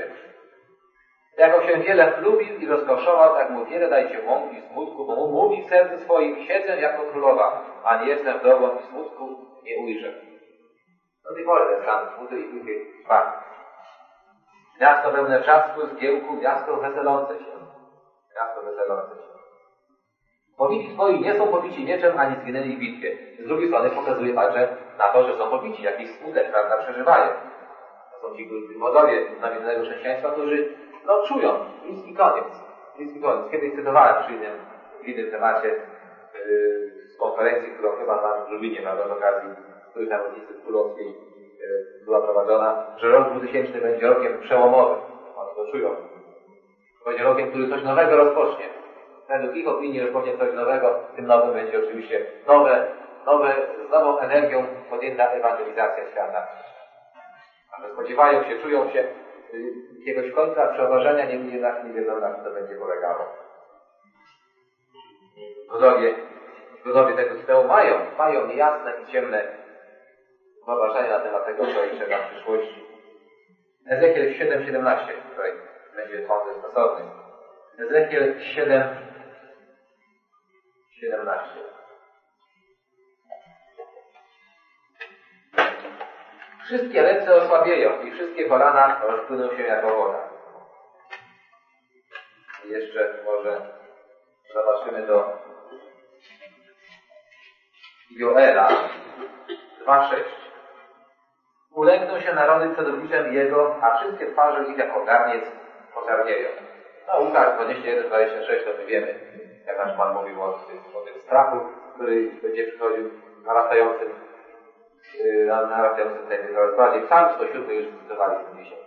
Jako się wiele chlubił i rozkoszował, tak mu wiele dajcie mąki i smutku, bo mu mówi w sercu swoim, siedzę jako królowa, a nie jestem wdową i smutku nie ujrzę. Do tej pory ten stan smuty i pychy trwa. Miasto pełne wrzasku, zgiełku, miasto weselące się. Miasto weselące się. Pobici swoi nie są pobici mieczem, ani zginęli w bitwie. Z drugiej strony pokazuje także na to, że są pobici, jakiś smutek, prawda, przeżywają. To są ci wodzowie nominalnego chrześcijaństwa, którzy czują bliski koniec. Bliski koniec. Kiedyś cytowałem w innym temacie z konferencji, którą chyba tam w Lublinie, prawda, z okazji której na ulicy Królowskiej była prowadzona, że rok 2000 będzie rokiem przełomowym. Oni to czują. Będzie rokiem, który coś nowego rozpocznie. Według ich opinii rozpocznie coś nowego. Tym nowym będzie oczywiście z nową energią podjęta ewangelizacja świata. Ale spodziewają się, czują się jakiegoś końca przeobrażenia, niemniej jednak nie wiedzą, na czym to będzie polegało. Wrogowie tego systemu mają niejasne i ciemne wyobrażenia na temat tego, co ich czeka w przyszłości. Ezechiel 7:17, tutaj będzie sądzę stosowny. Ezechiel 7:17. Wszystkie ręce osłabieją i wszystkie kolana rozpłyną się jako woda. I jeszcze może zobaczymy do Joela 2:6. Ulękną się narody przed obliczem Jego, a wszystkie twarze ich jak garniec poczarnieją. Łukasz 21:26 to my wiemy, jak nasz Pan mówił o tym strachu, który będzie przychodził narastającym tempie coraz bardziej. Psalm 107 już cytowaliśmy dzisiaj.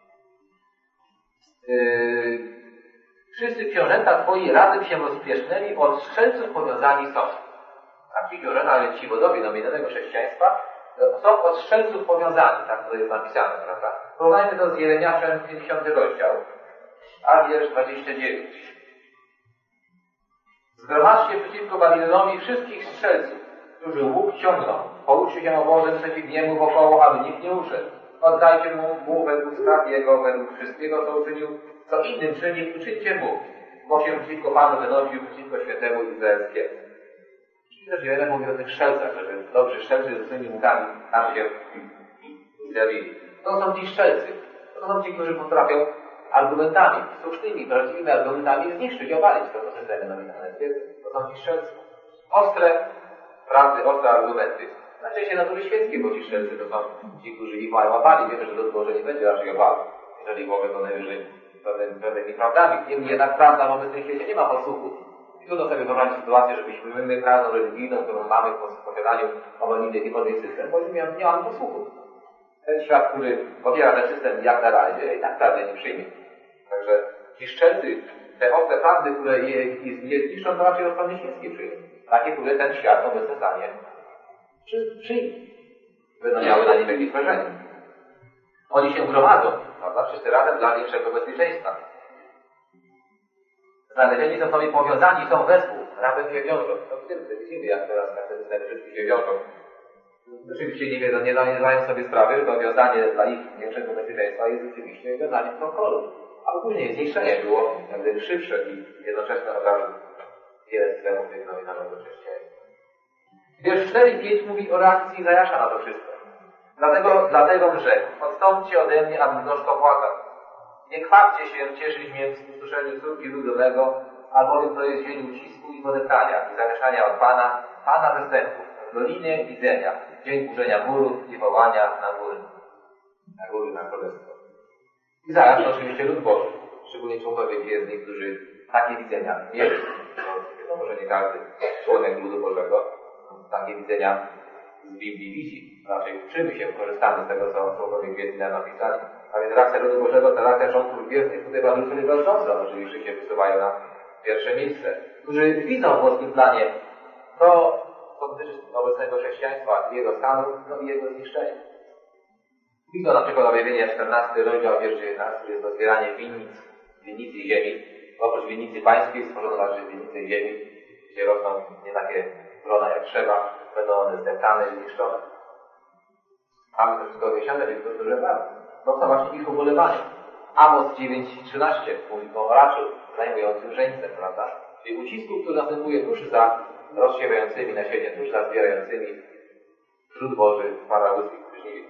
Wszyscy książęta twoi razem się rozpiesznęli, od strzelców powiązani są. A ci książęta, ale ci wodowie nominalnego chrześcijaństwa są od strzelców powiązani, tak to jest napisane, prawda? Porównajmy to z Jeremiaszem 50 rozdział, a wiersz 29. Zgromadźcie przeciwko Babilonowi wszystkich strzelców, którzy łuk ciągną. Pouczcie się obozem przeciw niemu wokoło, aby nikt nie uszedł. Oddajcie mu według spraw jego, według wszystkiego, co uczynił, co innym czyni, uczyńcie mu, bo się przeciwko Panu wynosił, przeciwko świętemu Izraelskiemu. Czyli też wiele mówi o tych strzelcach, żeby dobrzy strzelcy z tymi łukami tam się zjawili. To są ci strzelcy. To są ci, którzy potrafią argumentami, słusznymi, prawdziwymi argumentami zniszczyć, obalić to systemy nominalne. To są ci strzelcy. Ostre prawdy, ostre argumenty. Najczęściej natury świeckie, bo ci strzelcy to są ci, którzy ich mają obalić. Wiemy, że to zboże nie będzie raczej obalić. Jeżeli mogę, to najwyżej pewnymi prawdami. Niemniej jednak prawda w obecnym świecie nie ma posłuchu. I trudno sobie wyobrazić sytuację, żebyśmy my prawdą religijną, którą mamy w posiadaniu obalili jakikolwiek system, bo nie mamy posłuchu. Ten świat, który popiera ten system jak na razie, i tak prawdę nie przyjmie. Także ci szczelcy, te ostre prawdy, które je zniszczą, to raczej od strony świeckiej przyjmie. Takie, które ten świat obecnie stanie przyjmie. Będą miały na nim jakieś wrażenie. Oni się gromadzą, prawda? Wszyscy razem dla większego bezpieczeństwa. Znalezieni są sobie powiązani są wespół, razem się wiążą. No w tym widzimy, jak teraz te wszystkie się wiążą. Oczywiście nie zdają sobie sprawy, że to wiązanie dla ich większego bezpieczeństwa jest rzeczywiście wiązaniem pokoru. A później zniszczenie było jakby szybsze i jednocześnie od razu wiele systemów wygnął na nowo chrześcijaństwo. Wiersz 4:5 mówi o reakcji Izajasza na to wszystko. Dlatego rzekł, odstąpcie ode mnie, abym gorzko płakał. Nie chwalcie się cieszyć mnie w spustoszeniu córki ludowego, albowiem to jest dzień ucisku i podeptania i zamieszania od Pana zastępów, w dolinie widzenia, dzień burzenia murów i wołania na góry, na królestwo. Izajasz oczywiście lud Boży, szczególnie członkowie gwiezdni, którzy takie widzenia mieli. No może nie każdy członek ludu Bożego takie widzenia z Biblii widzi. Raczej uczymy się, korzystamy z tego, co członkowie gwiezdni nam napisali. A więc reakcja ludu Bożego, ta reakcja członków gwiezdnych, tutaj Wadruszyn Johnson oczywiście się wysuwają na pierwsze miejsce, którzy widzą w boskim planie to, co dotyczy obecnego chrześcijaństwa i jego stanu, no i jego zniszczenia. Widzą na przykład objawienie 14 rozdział, wiersz 19, jest to zbieranie winnicy ziemi. Oprócz winnicy pańskiej stworzono także winnicy ziemi, gdzie rosną nie takie grona jak trzeba, będą one zdeptane i zniszczone. Mamy to wszystko wyjaśnione, więc to duże bardzo. To są właśnie ich ubolewania. Amos 9:13 mówi o oraczu zajmującym żeńcem, prawda? Czyli ucisku, który następuje tuż za rozsiewającymi nasienie, tuż za zbierającymi lud Boży w faraońskich żniwie.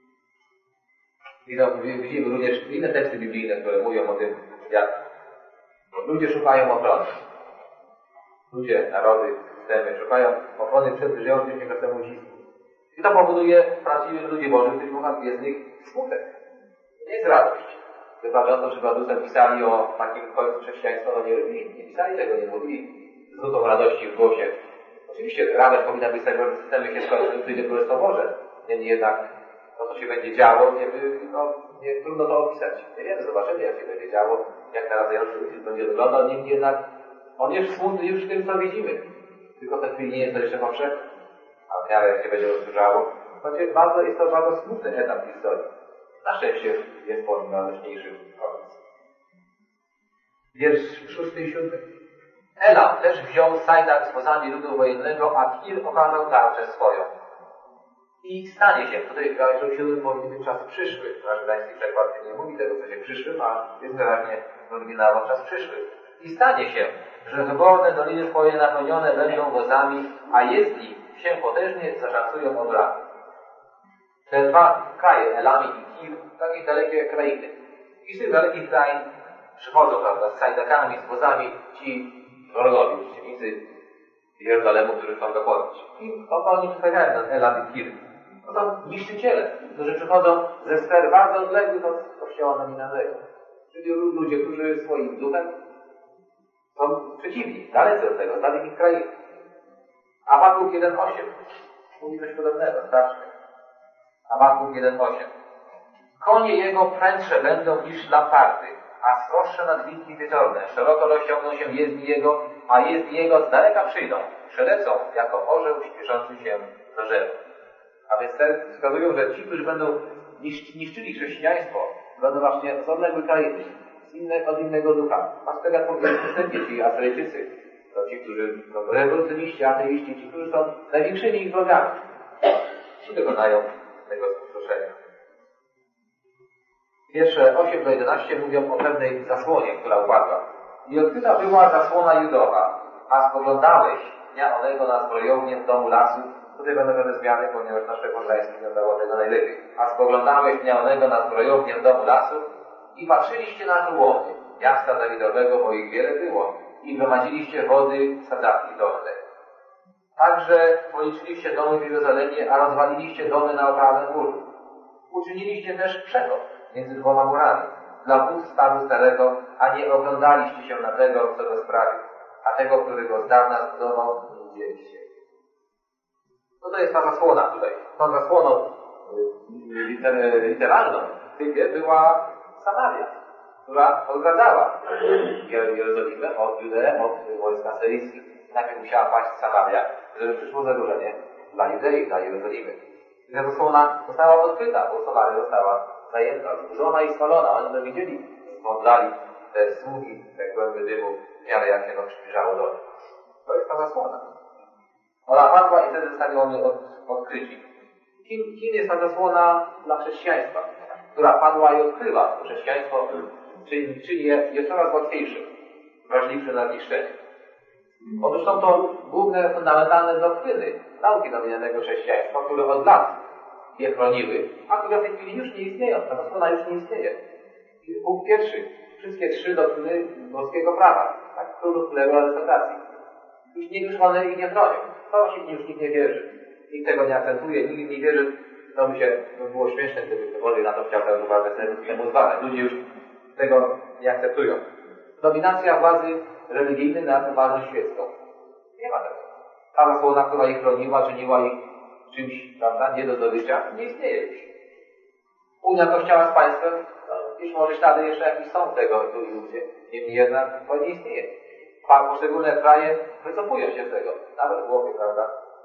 Widzimy również inne teksty biblijne, które mówią o tym, jak ludzie szukają ochrony. Ludzie, narody, systemy szukają ochrony przed żyjącym się każdemu ucisku. I to powoduje w prawdziwych ludzi Bożych, tych duchach gwiezdnych, smutek. Nie jest radość. Chyba często czy Wadusem pisali o takim końcu chrześcijaństwa, no nie robili. Nie pisali tego, nie mówili z nutą radości w głosie. Oczywiście radość powinna być z tego, że systemy się skończą, przyjdzie Królestwo Boże. Niemniej jednak to, co się będzie działo, trudno to opisać. Nie wiemy, zobaczymy, jak się będzie działo, jak naradzający ludzi będzie wyglądał. Niemniej jednak on jest smutny już w tym, co widzimy. Tylko w tej chwili nie jest to jeszcze powszechne. A w miarę jak się będzie rozszerzało, jest to bardzo smutny etap historii. Na szczęście jest po nim radośniejszy koniec. Wiersz 6 i 7. Elam też wziął Sajdak z wozami ludu wojennego, a Kir okazał tarczę swoją. I stanie się, tutaj w wierszu 7 powinny być czasy przyszły. Nasz gdański przekład nie mówi tego, co się przyszłym, a jest wyraźnie w oryginalnym czas przyszły. I stanie się, że wyborne doliny twoje napełnione będą wozami, a jezdni się potężnie zaszacują od rany. Te dwa kraje, Elami i Kir, takie dalekie krainy. I z tych dalekich krain przychodzą, prawda, z sajdakami, z wozami ci wrogowie, uczestnicy Jeruzalemu, którzy chcą go podbić. I oni przedstawiają ten Elam i Kir. To są niszczyciele, którzy przychodzą ze sfer bardzo odległych od kościoła nominalnego. Czyli ludzie, którzy swoim duchem są przeciwni, dalece od tego, z dalekich krain. Habakuk 1:8 mówi coś podobnego, strasznie. Habakuk 1:8. Konie jego prędsze będą niż lamparty, a sroższe nad wilki wieczorne. Szeroko rozciągną się jezdni jego, a jezdni jego z daleka przyjdą. Przelecą jako orzeł śpieszący się do drzewa. A więc te wskazują, że ci, którzy będą niszczyli chrześcijaństwo, będą właśnie z odległych krainy, od innego ducha. A z tego jak powiedzieli wstępnie ci Asyryjczycy, to ci, którzy są rewolucjoniści, ateiści, ci, którzy są największymi ich wrogami. Ci dokonają tego spustoszenia. Wiersze 8 do 11 mówią o pewnej zasłonie, która upadła. I odkryta była zasłona judowa, a spoglądałeś dnia onego na zbrojownię w domu lasu. Tutaj będą pewne zmiany, ponieważ nasze podlańskie nie dało tego najlepiej. A spoglądałeś dnia onego na zbrojownię w domu lasu i patrzyliście na żołądy miasta Dawidowego, bo ich wiele było, i gromadziliście wody sadaki dolne. Także policzyliście domy w Jerozolimie, a rozwaliliście domy na oprawę muru. Uczyniliście też przekop między dwoma murami dla wóz stadu starego, a nie oglądaliście się na tego, co go sprawił, a tego, który go z dawna zbudował, nie widzieliście. No to jest ta zasłona tutaj. Tą zasłoną literalną w typie była Samaria, która odradzała Jerozolimę od Judeę, od wojska asyryjskich. Najpierw musiała paść Samaria, żeby przyszło zagrożenie dla Judei, dla Jerozolimy. I ta zasłona została odkryta, bo Samaria została zajęta, zburzona i spalona. Oni to widzieli, oddali te smugi, te głęby dymu w miarę jak się przybliżało do nich. To jest ta zasłona. Ona padła i wtedy zostali oni odkryci. Kim jest ta zasłona dla chrześcijaństwa, która padła i odkrywa to chrześcijaństwo, czyli jest coraz łatwiejsze, wrażliwsze na zniszczenie. Otóż są to główne, fundamentalne doktryny nauki nominalnego chrześcijaństwa, które od lat je chroniły, a które w tej chwili już nie istnieją. Ta zasłona już nie istnieje. Punkt pierwszy. Wszystkie trzy doktryny boskiego prawa, tak, królów, królewów, arystokracji. Już one ich nie chronią. To właściwie już nikt nie wierzy. Nikt tego nie akcentuje, nikt nie wierzy. To by było śmieszne, gdyby ktokolwiek na to chciał tę uwagę temu zwalać. Ludzie już tego nie akceptują. Dominacja władzy religijnej nad walność świecką. Nie ma tego. Ta zasłona, która ich chroniła, czyniła ich czymś, prawda, nie do zdobycia, nie istnieje już. Unia Kościoła z państwem, być może ślady jeszcze jakieś są tego tu i ówdzie. Niemniej jednak to nie istnieje. Poszczególne kraje wycofują się z tego. Nawet Włochy, prawda?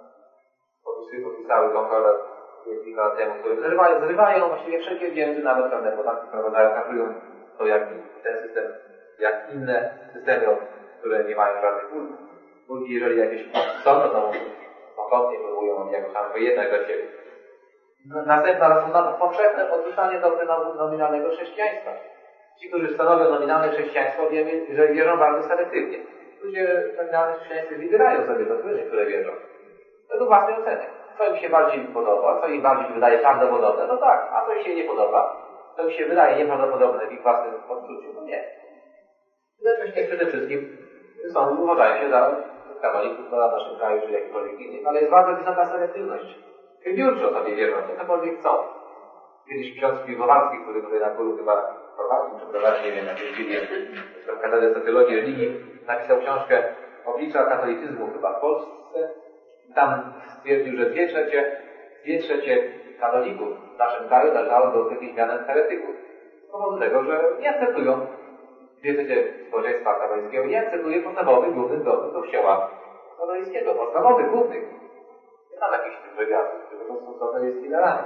Podpisały konkordat kilka lat temu, które zrywają właściwie wszelkie więzy, nawet pewne podatki wprowadzają, traktują to jak ten system, jak inne systemy, które nie mają żadnych ulgi. Jeżeli jakieś są, to konkretnie próbują jakoś tam wyjednać do siebie. Następna zasłona to powszechne odrzucanie doktryny nominalnego chrześcijaństwa. Ci, którzy stanowią nominalne chrześcijaństwo, wiemy, że wierzą bardzo selektywnie. Ludzie w nominalnym chrześcijaństwie wybierają sobie doktryny, które wierzą. Według własnej oceny. Co im się bardziej podoba, co im bardziej wydaje prawdopodobne, no tak, a co im się nie podoba, co im się wydaje nieprawdopodobne w ich własnym odczuciu, no nie. Jednocześnie przede wszystkim uważają się za katolików w naszym kraju, czy jakikolwiek inny, ale jest bardzo wysoka selektywność. Wybiórczo sobie wierzą, cokolwiek chcą. Kiedyś ksiądz Piwowarski, który tutaj na góry chyba prowadził, czy prowadził, nie wiem, jakieś dziwnie, w katedrze socjologii religii, napisał książkę Oblicza katolicyzmu chyba w Polsce. Tam stwierdził, że dwie trzecie katolików w naszym kraju należało do jakichś mianem heretyków. Z powodu tego, że nie akceptują dwie trzecie społeczeństwa katolickiego, nie akceptuje podstawowych, głównych dogmatów Kościoła katolickiego, podstawowych, głównych. Nie tam jakichś tych wywiadów, które po prostu są jest liberalne.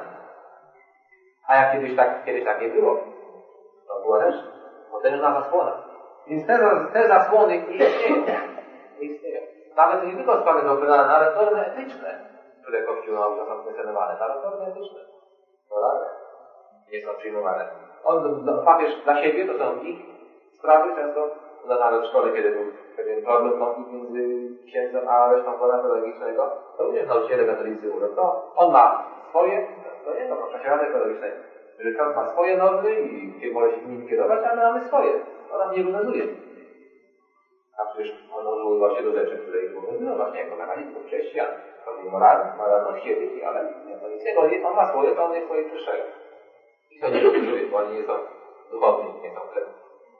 A jak kiedyś tak nie było, to była też potężna zasłona. Więc te zasłony nie istnieją. Nie istnieją. Nawet nie tylko sprawy doktrynalne, ale normy etyczne, które Kościół naucza są kwestionowane. Nawet normy etyczne. Moralne. Nie są przyjmowane. Papież dla siebie to są ich sprawy, często nawet w szkole, kiedy był pewien problem, konflikt między księdzem a resztą pola pedagogicznego, to również nauczyciele katolicy mówią, to on ma swoje, to nie, to w czasie Rady Pedagogicznej, że ksiądz ma swoje normy i może się nimi kierować, a my mamy swoje. To nas nie obowiązuje. A przecież on odwoływał właśnie do rzeczy, które ich obowiązują właśnie jako mechanizmu chrześcijan. To nie moralności etyki, ale nie, to nic nie, on ma swoje, to on jest swoje przestrzegał. I to nie dotyczy, bo oni nie są duchowni, nie są krewni.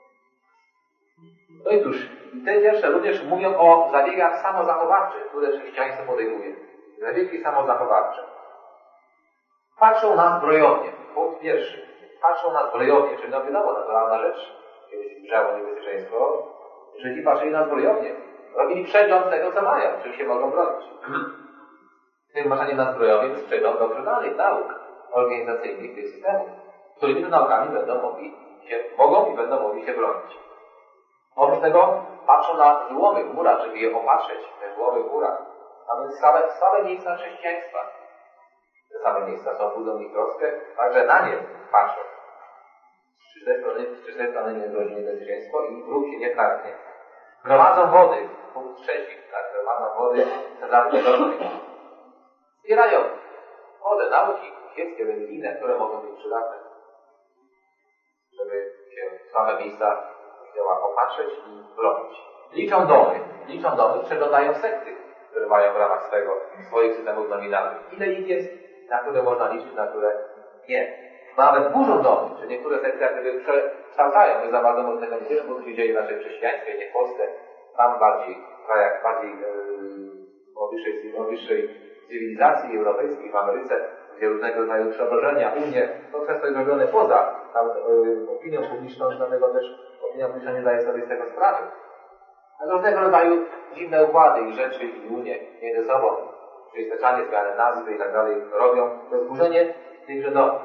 No i cóż, te wiersze również mówią o zabiegach samozachowawczych, które chrześcijaństwo podejmuje. Zabiegi samozachowawcze. Patrzą na zbrojownię. Punkt pierwszy. Patrzą na zbrojownię, czyli no wiadomo, naturalna rzecz. Kiedyś słyszało niebezpieczeństwo. Żydzi patrzyli na zbrojownię. Robili przegląd tego, co mają, czym się mogą bronić. Tym patrzeniem na zbrojownię to jest przegląd doktrynalnych nauk organizacyjnych tych systemów, którymi to naukami mogą i będą mogli się bronić. Oprócz tego patrzą na wyłomy w murach, żeby je opatrzeć, te wyłomy w murach. A więc słabe miejsca chrześcijaństwa. Te same miejsca są budzą ich troskę, także na nie patrzą. Z czystej strony nie grozi niebezpieczeństwo i wróg się nie karknie. Gromadzą wody, punkt trzeci, tak, gromadzą wody centralnie dorosłych. Zbierają wodę nauki świeckie, religijne, które mogą być przydatne, żeby się same miejsca opatrzeć i bronić. Liczą domy, przeglądają sekty, które mają w ramach swoich systemów nominalnych. Ile ich jest, na które można liczyć, na które nie. Nawet burzą domy, czy niektóre sekty jak gdyby przekształcają. My za bardzo może tego nie wiemy, bo to się dzieje w naszej chrześcijaństwie, nie w Polsce. Tam bardziej, w krajach bardziej o wyższej cywilizacji europejskiej, w Ameryce, gdzie różnego rodzaju przeobrażenia, Unie, to często jest robione poza opinią publiczną, dlatego też opinia publiczna nie daje sobie z tego sprawy. Ale różnego rodzaju dziwne układy i rzeczy i Unie między sobą, czyli specjalnie zmiany nazwy i tak dalej, robią rozburzenie tychże domów.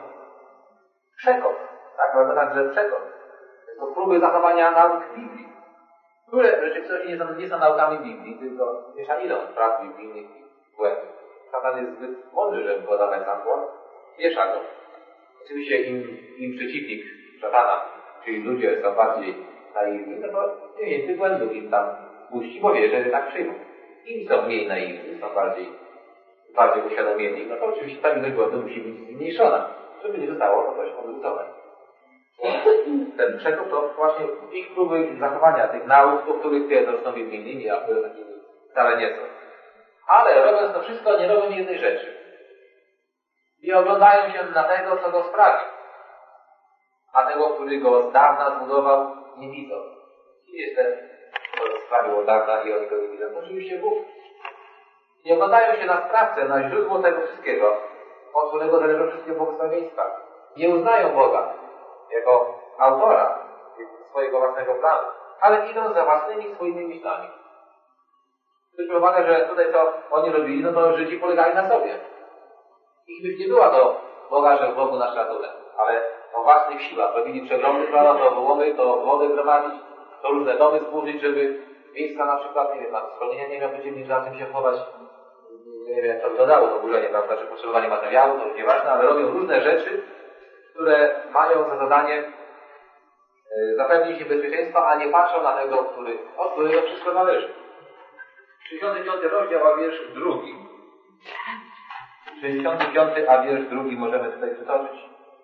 Przekop, tak, także przekop. To próby zachowania nauk Biblii. które w rzeczywistości nie są naukami Biblii, tylko mieszaniną praw biblijnych i błędów. Szatan jest zbyt mądry, żeby podawać nam błąd, miesza go. Oczywiście im przeciwnik szatana, czyli ludzie są bardziej naiwni, no to mniej więcej błędów im tam puści, bo wie, że tak przyjmą. Im są mniej naiwni, są bardziej uświadomieni, no to oczywiście ta ilość błędów musi być zmniejszona, żeby nie zostało to coś odwrócone. Ten przekop to właśnie ich próby zachowania tych nauk, o których twierdzą, że są biblijnymi, a które takimi wcale nie są. Ale robiąc to wszystko, nie robią jednej rzeczy. Nie oglądają się na tego, co go sprawił. A tego, który go z dawna zbudował, nie widzą. Kim jest ten, kto go sprawił od dawna i oni go nie widzą? To oczywiście Bóg. Nie oglądają się na sprawcę, na źródło tego wszystkiego, od którego zależą wszystkie błogosławieństwa. Nie uznają Boga jako autora swojego własnego planu, ale idą za własnymi swoimi myślami. Zwróćmy uwagę, że tutaj co oni robili, no to Żydzi polegali na sobie. Ich myśl nie była do Boga, że w Bogu nasz ratunek, ale o własnych siłach. Robili przeglądy, prawda, to wołomy, to wodę gromadzić, to różne domy zburzyć, żeby miejsca na przykład, nie wiem, na schronienie nie miał być czym się chować. Nie wiem, co wyglądało to burzenie, prawda, czy potrzebowanie materiału, to już nieważne, ale robią różne rzeczy, które mają za zadanie zapewnić im bezpieczeństwo, a nie patrzą na tego, od którego wszystko należy. 65 rozdział, a wiersz 2. 65, a wiersz 2 możemy tutaj przytoczyć.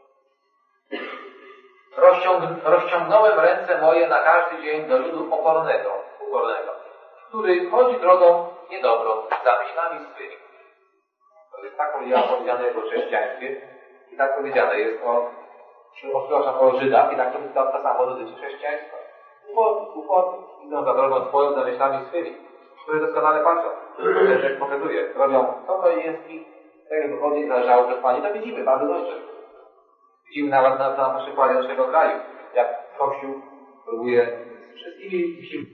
Rozciągnąłem ręce moje na każdy dzień do ludu upornego, który chodzi drogą niedobrą, za myślami swymi. To jest tak powiedziane o chrześcijaństwie i tak powiedziane jest o Żydach i tak to samo dotyczy chrześcijaństwa. Uporni idą za drogą swoją, za myślami swymi, które doskonale patrzą. Ten rzecz pokazuje, robią to jest i tak jak wychodzi zależało przed Pani, to widzimy bardzo dobrze. Widzimy nawet na przykładzie naszego kraju, jak Kościół próbuje z wszystkimi siłami,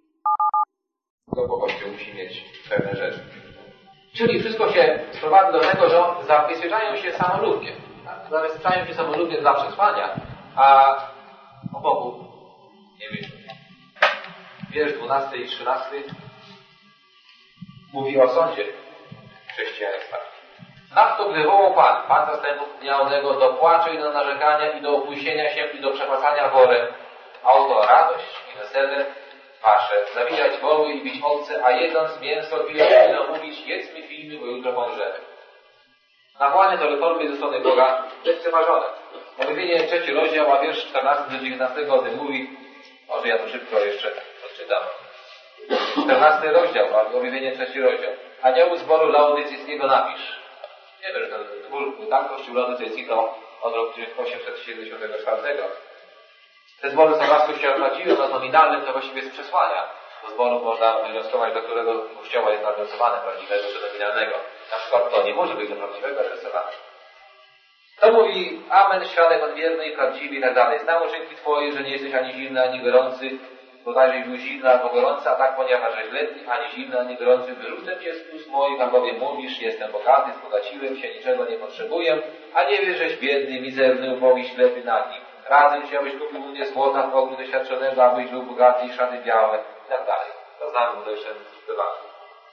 bo Kościół musi mieć pewne rzeczy. Czyli wszystko się sprowadza do tego, że zabezpieczają się samolubnie. Tak? Zabezpieczają się samolubnie dla przetrwania, a o Bogu nie myślą. Wiersz 12 i 13 mówi o sądzie chrześcijaństwa. Nadto gdy wołał Pan zastępów dnia onego do płaczu i do narzekania i do opóźnienia się i do przepłacania worem, a oto radość i wesele wasze, zabijać woły i bić owce, a jedząc mięso chwilę mówić, jedzmy filmy, bo jutro pomrzemy. Nakłania do reformy ze strony Boga lekceważone. Objawienie 3 rozdział, a wiersz 14 do 19 o tym mówi, może ja to szybko jeszcze odczytam. 14 rozdział, a objawienie 3 rozdział. Aniołu zboru laodycyjskiego napisz. Wiemy, że ten zbór był tak, Kościół laodycyjski to od roku 874. Te zbory są raz Kościoła prawdziwym, a nominalnym to właściwie z przesłania. Do zborów można wnioskować, do którego Kościoła jest adresowane, prawdziwego czy nominalnego. Na przykład to nie może być do prawdziwego adresowane. To mówi amen, świadek odwierny i prawdziwy i tak dalej. Znam uczynki Twoje, że nie jesteś ani zimny, ani gorący, bodajżeś był zimny albo gorący, a tak ponieważ żeś letni, ani zimny, ani gorący, wyrzucę Cię z ust moich, albowiem mówisz, jestem bogaty, wzbogaciłem się, niczego nie potrzebuję, a nie wiesz, żeś biedny, mizerny, ubogi, ślepy, nagi. Razem Cię, abyś kupił u mnie złota w ogniu doświadczonego, abyś był bogaty i szaty białe, i tak dalej. To znamy modeszem prywatnym.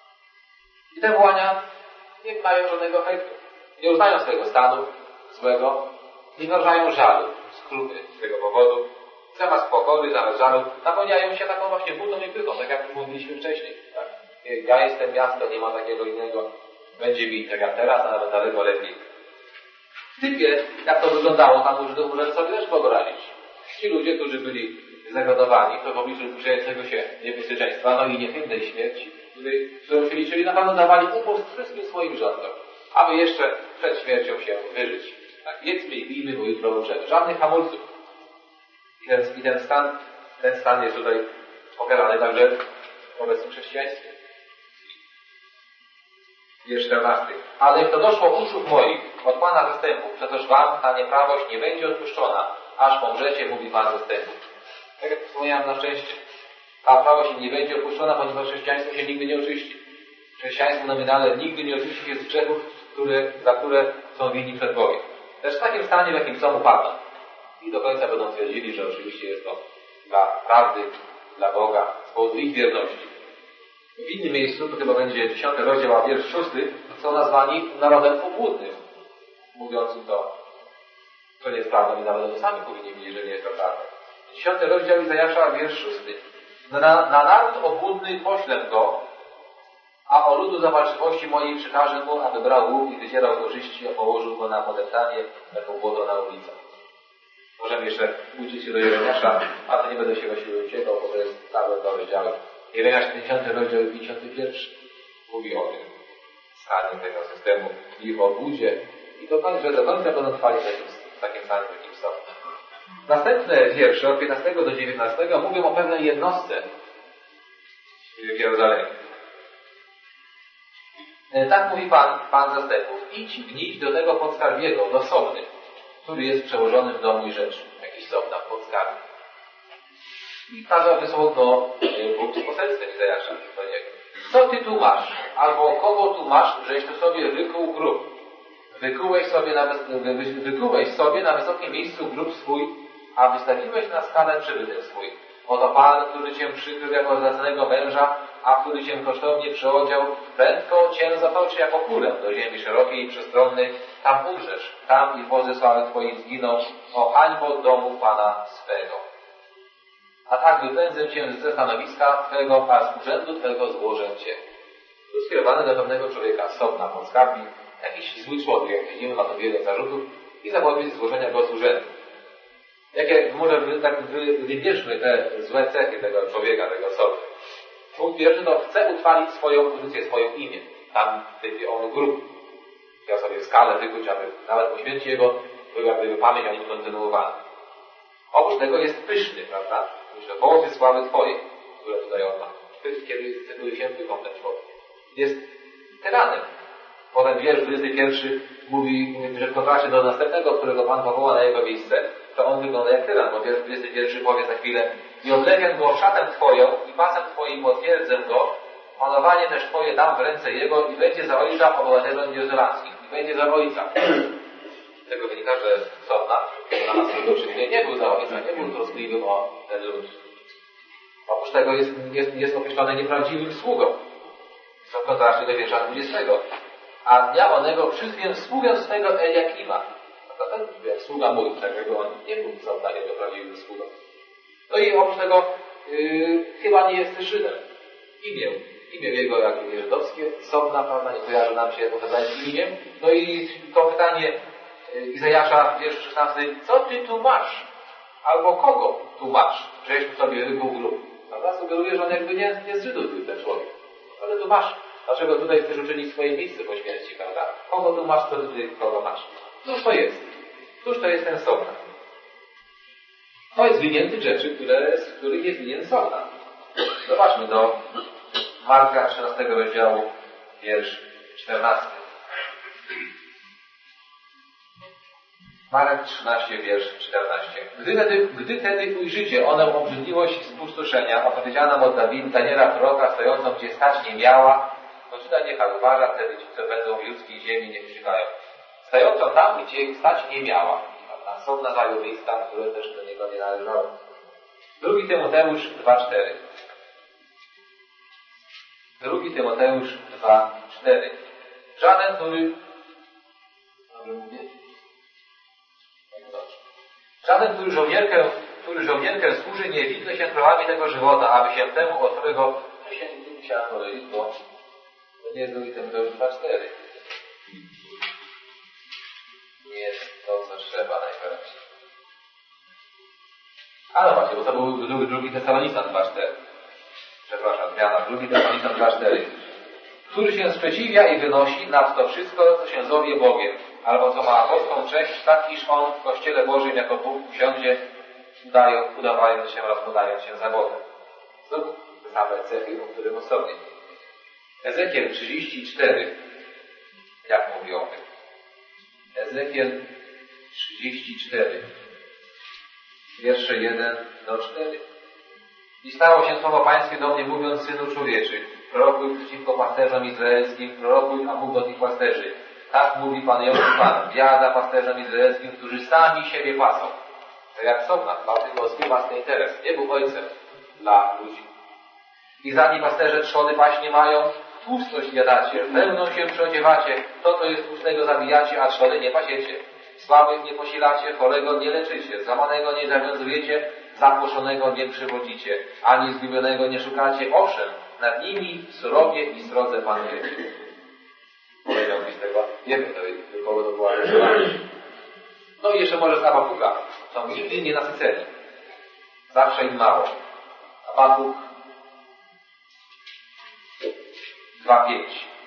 I te wołania nie mają żadnego efektu. Nie uznają swojego stanu złego, nie wyrażają żalu, skruchy z tego powodu. Zamiast pokory, zamiast żalu, napełniają się taką właśnie butą i pychą, tak jak mówiliśmy wcześniej. Tak? Ja jestem miasto, nie ma takiego innego. Będzie mi tak jak teraz, a nawet daleko lepiej. W typie, jak to wyglądało, tam Żydów możemy sobie też wyobrazić. Ci ludzie, którzy byli zdegradowani, to w obliczu zbliżającego się niebezpieczeństwa, no i niechybnej śmierci, którą się liczyli, na pewno dawali upust wszystkim swoim rządom, aby jeszcze przed śmiercią się wyżyć. Tak, jedzmy i pijmy, bo jutro umrzemy. Żadnych hamulców. I ten stan jest tutaj pokazany także w obecnym chrześcijaństwie. Wiersz 14. Ale to doszło uszów moich od Pana zastępów, przecież wam ta nieprawość nie będzie odpuszczona, aż pomrzecie, mówi Pan zastępów. Tak jak wspomniałem, na szczęście ta prawość nie będzie odpuszczona, ponieważ chrześcijaństwo się nigdy nie oczyści. Chrześcijaństwo nominalne nigdy nie oczyści się z grzechów, za które są winni przed Bogiem. Też w takim stanie, w jakim są, upadną. I do końca będą twierdzili, że oczywiście jest to dla prawdy, dla Boga, z powodu ich wierności. W innym miejscu, to chyba będzie 10 rozdział, a wiersz 6, są nazwani narodem obłudnym, mówiąc im to nie jest prawdą i nawet oni sami powinni wiedzieć, że nie jest to prawda. 10 rozdział Izajasza, wiersz 6. Na naród obłudny poślę go, a o ludu zawalczywości mojej przekażę mu, aby brał łuk i wydzierał korzyści, a położył go na podeptanie, jako błoto na ulicach. Możemy jeszcze uczyć się do Jeremiasza, a to nie będę się właściwie uciekał, bo to jest całe 2 rozdziały. Jeremiasz 50 rozdział 51 mówi o tym stanie tego systemu i o budzie i że do końca będą trwali w takim stanie, w takim stopniu. Następne wiersze od 15 do 19 mówią o pewnej jednostce w Jerozolimie. Tak mówi Pan zastępów. Idź, gnić do tego podskarbiego, do Sobny, który jest przełożony w domu i rzeczy. Jakiś Sobna, podskarb. I kazał wysłał go Bóg z poselstwem Izajasza do niego. Co ty tu masz? Albo kogo tu masz, żeś tu sobie wykuł grób? Wykułeś sobie na wysokim miejscu grób swój, a wystawiłeś na skalę przybytek swój. Oto Pan, który cię przykrył jako zlacanego męża, a który cię kosztownie przyodział, prędko cię zatoczy jako kulę do ziemi szerokiej i przestronnej. Tam umrzesz, tam i wozy sławy twojej zginą, o hańbo domu Pana swego. A tak wypędzę cię ze stanowiska twego, a z urzędu twego złożę cię. Tu skierowany do pewnego człowieka, Sobna, podskarbi, jakiś zły człowiek, jak widzimy, ma to wiele zarzutów i zapowiedź złożenia go z urzędu. Może wybierzmy te złe cechy tego człowieka, tego Sobny. Punkt pierwszy to chce utrwalić swoją pozycję, swoje imię. Tam on grup. Chciał sobie skalę wykuć, aby nawet po śmierci jego była pamięć o nim kontynuowana. Oprócz tego jest pyszny, prawda? Myślę, wozy sławy Twojej, które tutaj on ma. Kiedy cytuje się komplet człowiek. Jest tyranem. Potem wiersz 21 mówi, że w kontraście do następnego, którego Pan powoła na jego miejsce, to on wygląda jak tyran, bo wiersz 21 powie za chwilę: i oblewię go szatę Twoją i pasem Twoim potwierdzę go, panowanie też Twoje dam w ręce jego i będzie za ojca obywatelom jerozolimskim. I będzie za ojca. Z tego wynika, że Sobna na swojego przywilej nie był za ojca, nie był troskliwy o ten lud. Oprócz tego jest określony nieprawdziwym sługą. W kontraście do wiersza 20. A dnia onego przyzwię sługę swego Eliakima. Jak sługa mój, tak jakby on nie był Sobna jego prawdziwym sługą. No i oprócz tego chyba nie jest też Żydem. Imię jego, jak imię żydowskie, Sobna, prawda, nie kojarzy nam się z imieniem. No i to pytanie Izajasza w wierszu 16: co ty tu masz? Albo kogo tu masz? Żeś tu sobie wykuł grób. Prawda? Sugeruje, że on jakby nie z Żydów był ten człowiek. Ale tu masz. Dlaczego tutaj chcesz uczynić swoje miejsce po śmierci, prawda? Kogo tu masz, co ty kogo masz? Cóż to jest? Cóż to jest ten Sobna? To jest winien tych rzeczy, z których jest winien Sobna. Zobaczmy do Marka 13 rozdziału, wiersz 14. Marek 13, wiersz 14. Gdy tedy ujrzycie onę obrzydliwość spustoszenia, opowiedzianą od Daniela proroka, stojącą gdzie stać nie miała, to Żyda niechaj uważa, wtedy ci, co będą w ludzkiej ziemi, nie uciekają. Stojącą tam, gdzie stać nie miała. Sobna zajął miejsca, które też do niego nie należały. 2 Tymoteusz 2,4. 2 Tymoteusz 2,4. Żaden, który... Dobrze mówię? Żaden, który żołnierkę służy, nie widle się prawami tego żywota, aby się temu, od którego się nie musiałem powiedzieć, bo to nie jest 2 Tymoteusz 2,4. Nie jest to, co trzeba najwyraźniej. Ale właśnie, bo to był 2 Tesalonican 2,4. Przepraszam, zmiana. 2 Tesalonican 2,4. Który się sprzeciwia i wynosi nad to wszystko, co się zowie Bogiem, albo co ma apostolską cześć, tak iż on w Kościele Bożym jako Bóg usiądzie, udawając się, rozpodając się za Bogiem. Znów te same cechy, o których osobnie. Ezekiel 34. Jak mówi o tym? Ezekiel 34. Wiersze 1 do 4. I stało się słowo Pańskie do mnie, mówiąc: synu człowieczy, prorokuj przeciwko pasterzom izraelskim, prorokuj, a mów do tych pasterzy. Tak mówi Pan Jezus Pan, biada pasterzom izraelskim, którzy sami siebie pasą. Tak jak Sobna, dbał tylko o swój własny interes. Nie był ojcem dla ludzi. I zanim pasterze trzody paść nie mają, tłustość jadacie, wełną się przyodziewacie, to jest tłustego zabijacie, a trzody nie pasiecie. Słabych nie posilacie, chorego nie leczycie, złamanego nie zawiązujecie, zapłoszonego nie przywodzicie, ani zgubionego nie szukacie. Owszem, nad nimi surowie i srodze panujecie. Powiedziałbyś tego, wiemy, do kogo to była adresowana. No i jeszcze może z Habakuka. Są nigdy nie nasyceni. Zawsze im mało. Habakuk 2:5.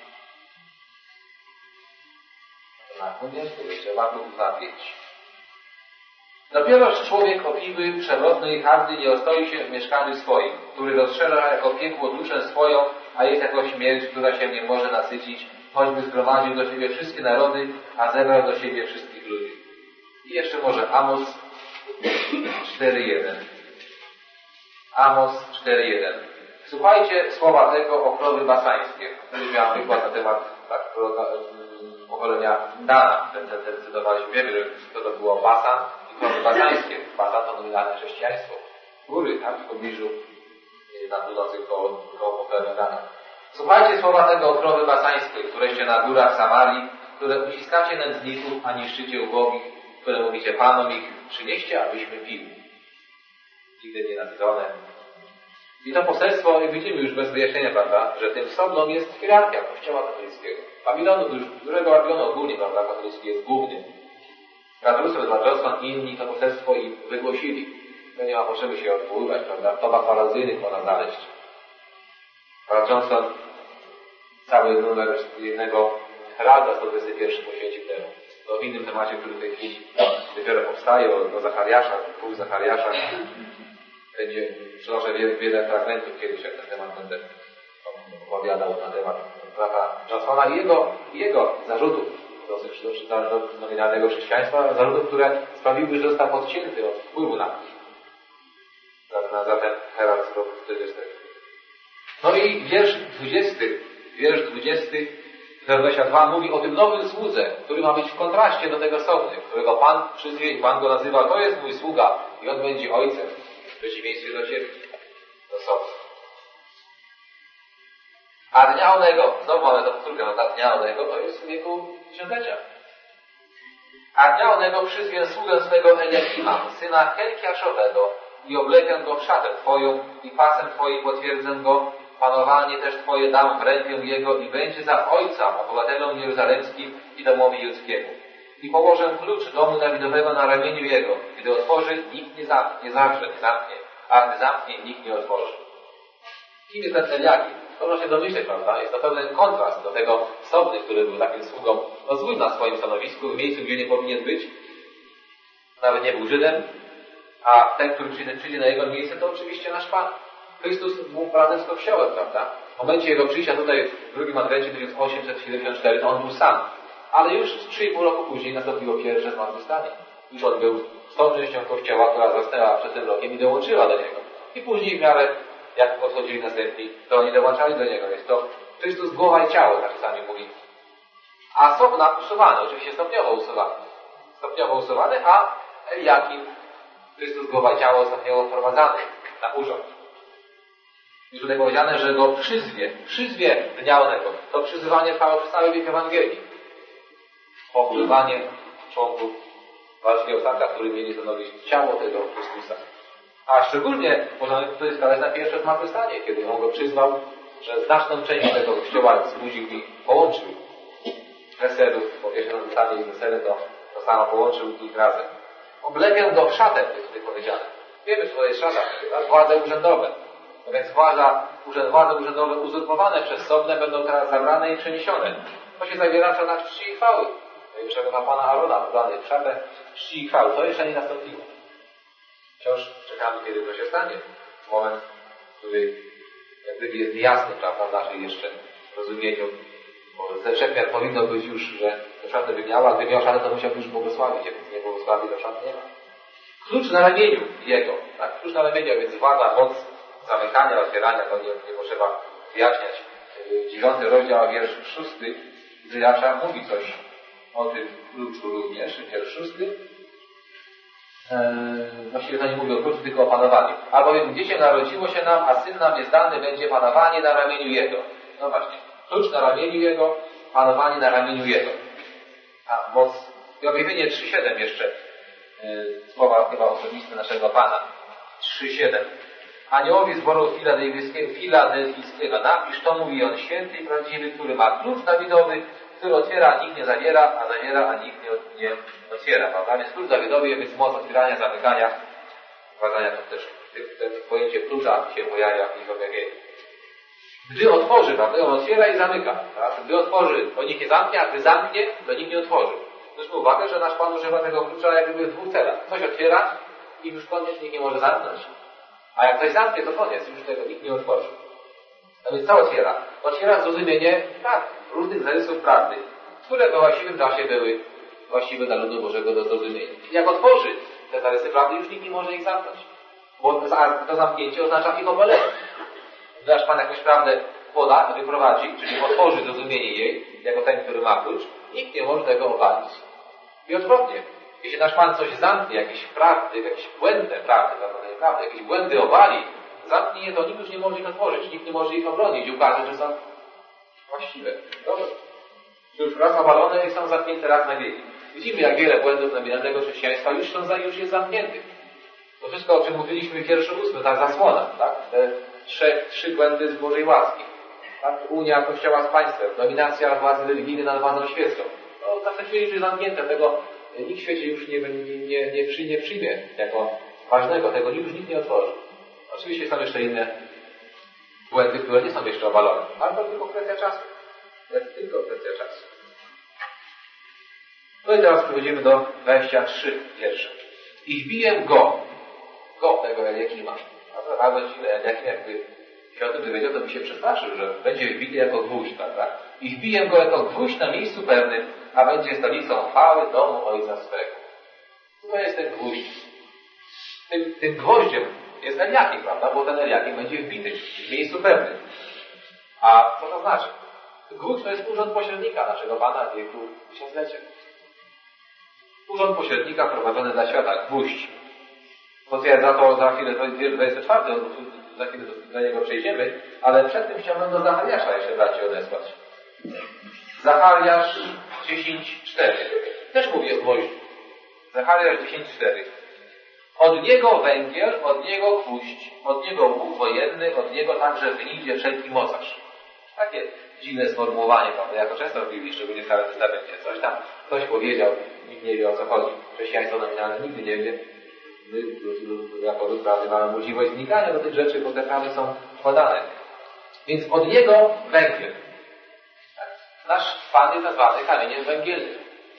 Na koniec to jeszcze Habakuk 2:5. Dopieroż człowiek opiły, przewrotny i hardy nie ostoi się w mieszkaniu swoim, który rozstrzela jako piekło duszę swoją, a jest jako śmierć, która się nie może nasycić, choćby zgromadził do siebie wszystkie narody, a zebrał do siebie wszystkich ludzi. I jeszcze może Amos 4:1. Amos 4:1. Słuchajcie słowa tego o krowy basańskie. Wtedy miałem wykład na temat pokolenia Dana. Ten cytowaliśmy. Wiemy, że to było Basan i krowy basańskie. Basan to nominalne chrześcijaństwo. Góry, tam w pobliżu na północy koło pokolenia Dana. Słuchajcie słowa tego o krowy basańskiej, któreście na górach Samarii, które uciskacie nędzników, a niszczycie ubogich, które mówicie Panom ich, przynieście, abyśmy pił. Nigdy nie nasycone. I to poselstwo, jak widzimy już bez wyjaśnienia, prawda, że tym sobą jest hierarchia Kościoła katolickiego. Babilonu, dużego Babilonu ogólnie, prawda, katolicki jest główny. Radrusel, Johnson i inni to poselstwo i wygłosili. To nie ma potrzeby się odwoływać, prawda, w tobach farazyjnych można znaleźć. Brad Johnson cały numer jednego Heralda 121 poświęcił temu. To w innym temacie, który w tej chwili dopiero powstaje, o Zachariasza, dwóch Zachariaszach. Będzie, przynoszę wiele fragmentów kiedyś, jak ten temat będę opowiadał na temat brata Johnsona i jego zarzutów do nominalnego chrześcijaństwa, zarzutów, które sprawiły, że został odcięty od wpływu na ten Herald z roku 40. No i wiersz 20, 22 mówi o tym nowym słudze, który ma być w kontraście do tego sobny, którego Pan przyzwie i Pan go nazywa, to jest mój sługa i on będzie ojcem, w przeciwieństwie do Ciebie, do sobny. A dnia onego, znowu mamy to powtórkę, a dnia onego to jest w wieku tysiąclecia. A dnia onego przyzwię sługę swego Eliakima, syna Helkiaszowego i oblekę go w szatę Twoją i pasem Twoim potwierdzę go, panowanie też Twoje dam w rękę jego i będzie za ojca obywatelom jeruzalemskim i domowi judzkiemu. I położę klucz domu Dawidowego na ramieniu jego. Gdy otworzy, nikt nie zawrze, a gdy zamknie, nikt nie otworzy. Kim jest ten Eliakim? Można się domyśleć, prawda? Jest to pewien kontrast do tego sobny, który był takim sługą, no złym na swoim stanowisku, w miejscu, gdzie nie powinien być. Nawet nie był Żydem, a ten, który przyjdzie na jego miejsce, to oczywiście nasz Pan. Chrystus był razem z Kościołem, prawda? W momencie jego przyjścia tutaj w drugim adwencie 1874 to on był sam. Ale już 3,5 roku później nastąpiło pierwsze zmartwychwstanie. Już on był z tą częścią Kościoła, która zasnęła przed tym rokiem i dołączyła do niego. I później w miarę, jak odchodzili następni, to oni dołączali do niego. Jest to Chrystus głowa i ciało, tak czasami mówi. A sobna usuwany, oczywiście stopniowo usuwany, a Eliakim, Chrystus głowa i ciało stopniowo wprowadzany na urząd. Już tutaj powiedziane, że go przyzwie dnia onego. To przyzywanie trwało przez cały wiek Ewangelii. Powoływanie członków walczego osadka, który mieli stanowić ciało tego Chrystusa. A szczególnie możemy tutaj wskazać na pierwsze zmartwychwstanie, kiedy on go przyzwał, że znaczną część tego Kościoła zbudził i połączył. Weselów, po pierwsze zmartwychwstanie i wesele to samo połączył ich razem. Oblekę go w szatę, jest tutaj powiedziane. Wiemy, że to jest szata, tak? Władze urzędowe. No więc władze urzędowe uzurpowane przez sobne będą teraz zabrane i przeniesione. To się zawiera w czasach czci i chwały. Najwyższego Pana Arona udany w szatę czci i chwały. To jeszcze nie nastąpiło. Wciąż czekamy, kiedy to się stanie. Moment, który jak gdyby jest niejasny, prawda, w naszej jeszcze rozumieniu. Bo wszechmiar powinno być już, że do szaty wymiała, a gdy miał szatę, to musiał już błogosławić. Jak nie błogosławi, to szaty nie ma. Klucz na ramieniu jego. Tak? Klucz na ramieniu, więc władza, moc zamykania, otwierania, to nie potrzeba wyjaśniać. 9 rozdział, wiersz 6 Izajasza mówi coś o tym kluczu również. Wiersz 6. właściwie to nie mówię o kluczu, tylko o panowaniu. Albowiem dziecię narodziło się nam, a syn nam jest dany, będzie panowanie na ramieniu jego. No właśnie, klucz na ramieniu jego, panowanie na ramieniu jego. A moc, i objawienie 3:7 jeszcze, słowa chyba osobiste naszego Pana. 3:7. Aniołowi zboru filadelfijskiego napisz, to mówi on święty i prawdziwy, który ma klucz Dawidowy, który otwiera, a nikt nie zawiera, a zawiera, a nikt nie otwiera. Prawda? Więc klucz Dawidowy jest moc otwierania, zamykania. Uważania to też pojęcie klucza się pojawia w ich objawieniu. Gdy otworzy, prawda? On otwiera i zamyka. Prawda? Gdy otworzy, to nikt nie zamknie, a gdy zamknie, to nikt nie otworzy. Zwróćmy uwagę, że nasz Pan używa tego klucza jak gdyby w dwóch celach. Coś otwiera i już koniec nikt nie może zamknąć. A jak coś zamknie, to koniec, już tego nikt nie otworzy. A więc co otwiera? Otwiera zrozumienie prawdy, różnych zarysów prawdy, które we właściwym czasie były właściwe dla ludu Bożego do zrozumienia. I jak otworzy te zarysy prawdy, już nikt nie może ich zamknąć. Bo to zamknięcie oznacza ich obalenie. Gdy aż Pan jakąś prawdę poda, wyprowadzi, czyli otworzy zrozumienie jej, jako ten, który ma klucz, nikt nie może tego obalić. I odwrotnie. Jeśli nasz Pan coś zamknie, jakieś prawdy, jakieś błędne prawdy, jakieś błędy obali, zamknie je, to nikt już nie może ich otworzyć, nikt nie może ich obronić i ukazać, że są właściwe. Dobrze. Już raz obalone i są zamknięte raz na wieki. Widzimy, jak wiele błędów nominalnego chrześcijaństwa już jest zamkniętych. To wszystko, o czym mówiliśmy w wierszu 8, ta zasłona, tak? Te trzy błędy z Bożej łaski. Tak? Unia Kościoła z państwem, dominacja władzy religijnej nad władzą świecką. No, w tej chwili już jest zamknięte, tego nikt w świecie już nie przyjmie jako ważnego, tego już nikt nie otworzy. Oczywiście są jeszcze inne błędy, które nie są jeszcze obalone, ale to tylko kwestia czasu. To jest tylko kwestia czasu. No i teraz przechodzimy do 23 wiersza. I wbiję go tego Eliakima. A Eliakim jakby się o tym dowiedział, to by się przestraszył, że będzie wbity jako gwóźdź, prawda? I wbiję go jako gwóźdź na miejscu pewnym, a będzie stolicą chwały domu Ojca swego. To jest ten gwóźdź. Tym gwoździem jest Eliakim, prawda? Bo ten Eliakim będzie wbity w miejscu pewnym. A co to znaczy? Gwóźdź to jest urząd pośrednika naszego Pana w wieku tysiąclecia. Urząd pośrednika prowadzony dla świata, gwóźdź. Potwierdza to za chwilę, to jest wiersz 24, za chwilę do niego przejdziemy, ale przed tym chciałbym do Zachariasza jeszcze braci odesłać. Zachariasz 10:4. Też mówi o gwoździu. Zachariasz 10:4. Od niego węgiel, od niego gwóźdź, od niego łuk wojenny, od niego także wyjdzie wszelki mocarz. Takie dziwne sformułowanie, prawda? Jako często w Biblii, szczególnie w Starym Testamencie. Coś tam ktoś powiedział, nikt nie wie, o co chodzi. Chrześcijaństwo nominalne nigdy nie wie. My, jako lud prawdy, mamy możliwość wnikania do tych rzeczy, bo te prawy są podane. Więc od niego węgiel. Nasz Pan jest nazwany kamieniem węgielnym.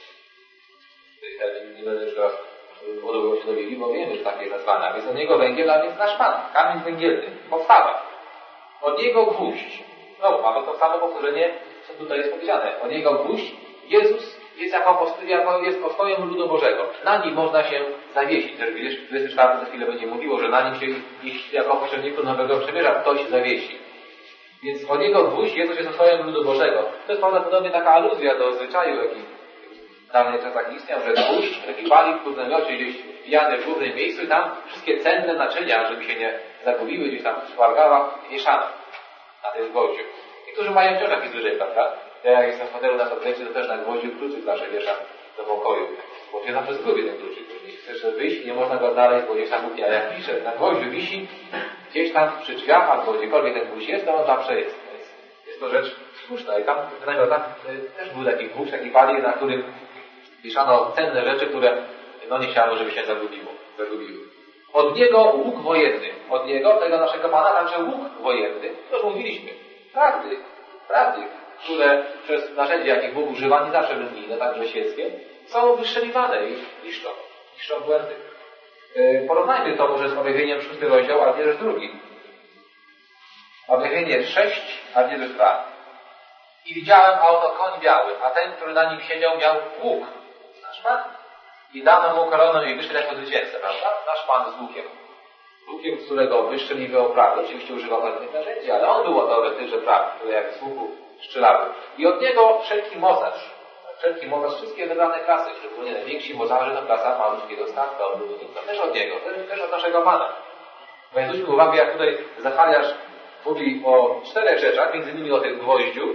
Nie będę już teraz podobał się do Biblii, bo wiemy, że takie jest nazwane. A więc od niego węgiel, a więc nasz Pan. Kamień węgielny. Podstawa. Od niego gwóźdź. No, mamy to samo powtórzenie, co tutaj jest powiedziane. Od niego gwóźdź. Jezus jest jest ostoją ludu Bożego. Na nim można się zawiesić. Też wiesz, 24 za chwilę będzie mówiło, że na nim się jako pośredniku Nowego Przymierza ktoś zawiesi. Więc od niego gwóźdź, Jezus jest ostoją ludu Bożego. To jest prawdopodobnie taka aluzja do zwyczaju, jaki w dawnych czasach istniał, że gwóźdź, taki palik w namiocie gdzieś wbijany w głównym miejscu i tam wszystkie cenne naczynia, żeby się nie zagubiły gdzieś tam w szpargałach, wieszano na tym gwoździu. Niektórzy mają wciąż taki zwyczaj, prawda? Ja jak jestem w hotelu na Sodlecie, to też na gwoździu kluczyk zawsze wieszam do pokoju, bo się zawsze zgubi ten kluczyk. Jeśli chcesz wyjść, nie można go znaleźć, bo gdzieś tam mówi, a jak pisze, na gwoździu wisi, gdzieś tam przy drzwiach, albo gdziekolwiek ten gwóźdź jest, to on zawsze jest. Więc jest to rzecz słuszna. I tam w namiotach też był taki gwóźdź, taki palik, na którym wieszano cenne rzeczy, które nie chciano, żeby się zagubiły. Od niego łuk wojenny. Od niego, tego naszego Pana, także łuk wojenny. To już mówiliśmy. Prawdy, które przez narzędzie, jakich Bóg używa, nie zawsze religijne, także świeckie, są wystrzeliwane i niszczą błędy. Porównajmy to może z objawieniem 6 rozdział, a wiersz 2. Objawienie 6, a wiersz 2. I widziałem, a oto koń biały, a ten, który na nim siedział, miał łuk. Nasz Pan. I dano mu koronę i wyszedł jako zwycięzca, prawda? Nasz Pan z łukiem. Łukiem, z którego wyszczeliwał prawdę. Oczywiście używał pewnych narzędzi, ale on był autorem tychże praw, które jak z łuku strzelały. I od niego wszelki mocarz. wszelki mocarz, wszystkie wybrane klasy, szczególnie najwięksi mocarze, to klasa pańskiego statka, to też od Niego, też od naszego Pana. Więc zwróćmy uwagę, jak tutaj Zachariasz mówi o 4 rzeczach, między innymi o tym gwoździu,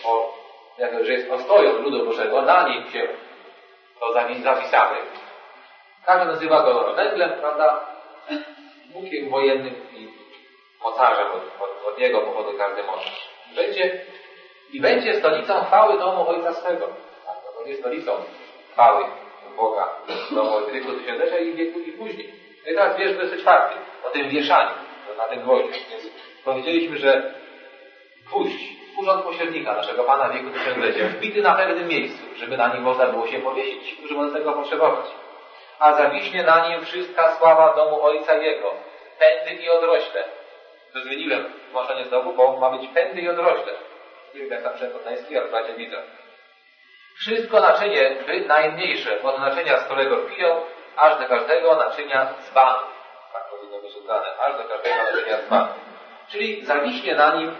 że jest ostoją ludu Bożego, na nim się to zapisamy. Każdy nazywa go węglem, prawda? Bóg wojennym i mocarzem, od Niego pochodzi każdy mocarz. I będzie stolicą chwały domu Ojca swego. Tak, to będzie stolicą chwały Boga domu wieku tysiąclecia i wieku i później. No i teraz wiersz 24 o tym wieszaniu na tym gwoździu. Więc powiedzieliśmy, że gwóźdź, urząd pośrednika naszego Pana wieku tysiąclecia, wbity na pewnym miejscu, żeby na nim można było się powiesić, ci, którzy będą tego potrzebować. A zawiśnie na nim wszystka sława domu Ojca Jego, pędy i odrośle. To zmieniłem tłumaczenie znowu, bo ma być pędy i odrośle. Nie wiem, jak tam przekładnański, ale bracia widzę. Wszystko naczynie najmniejsze, od naczynia, z którego piją, aż do każdego naczynia dzbanu. Tak powinno być oddane, aż do każdego naczynia dzbanu. Czyli zawiśnie na nim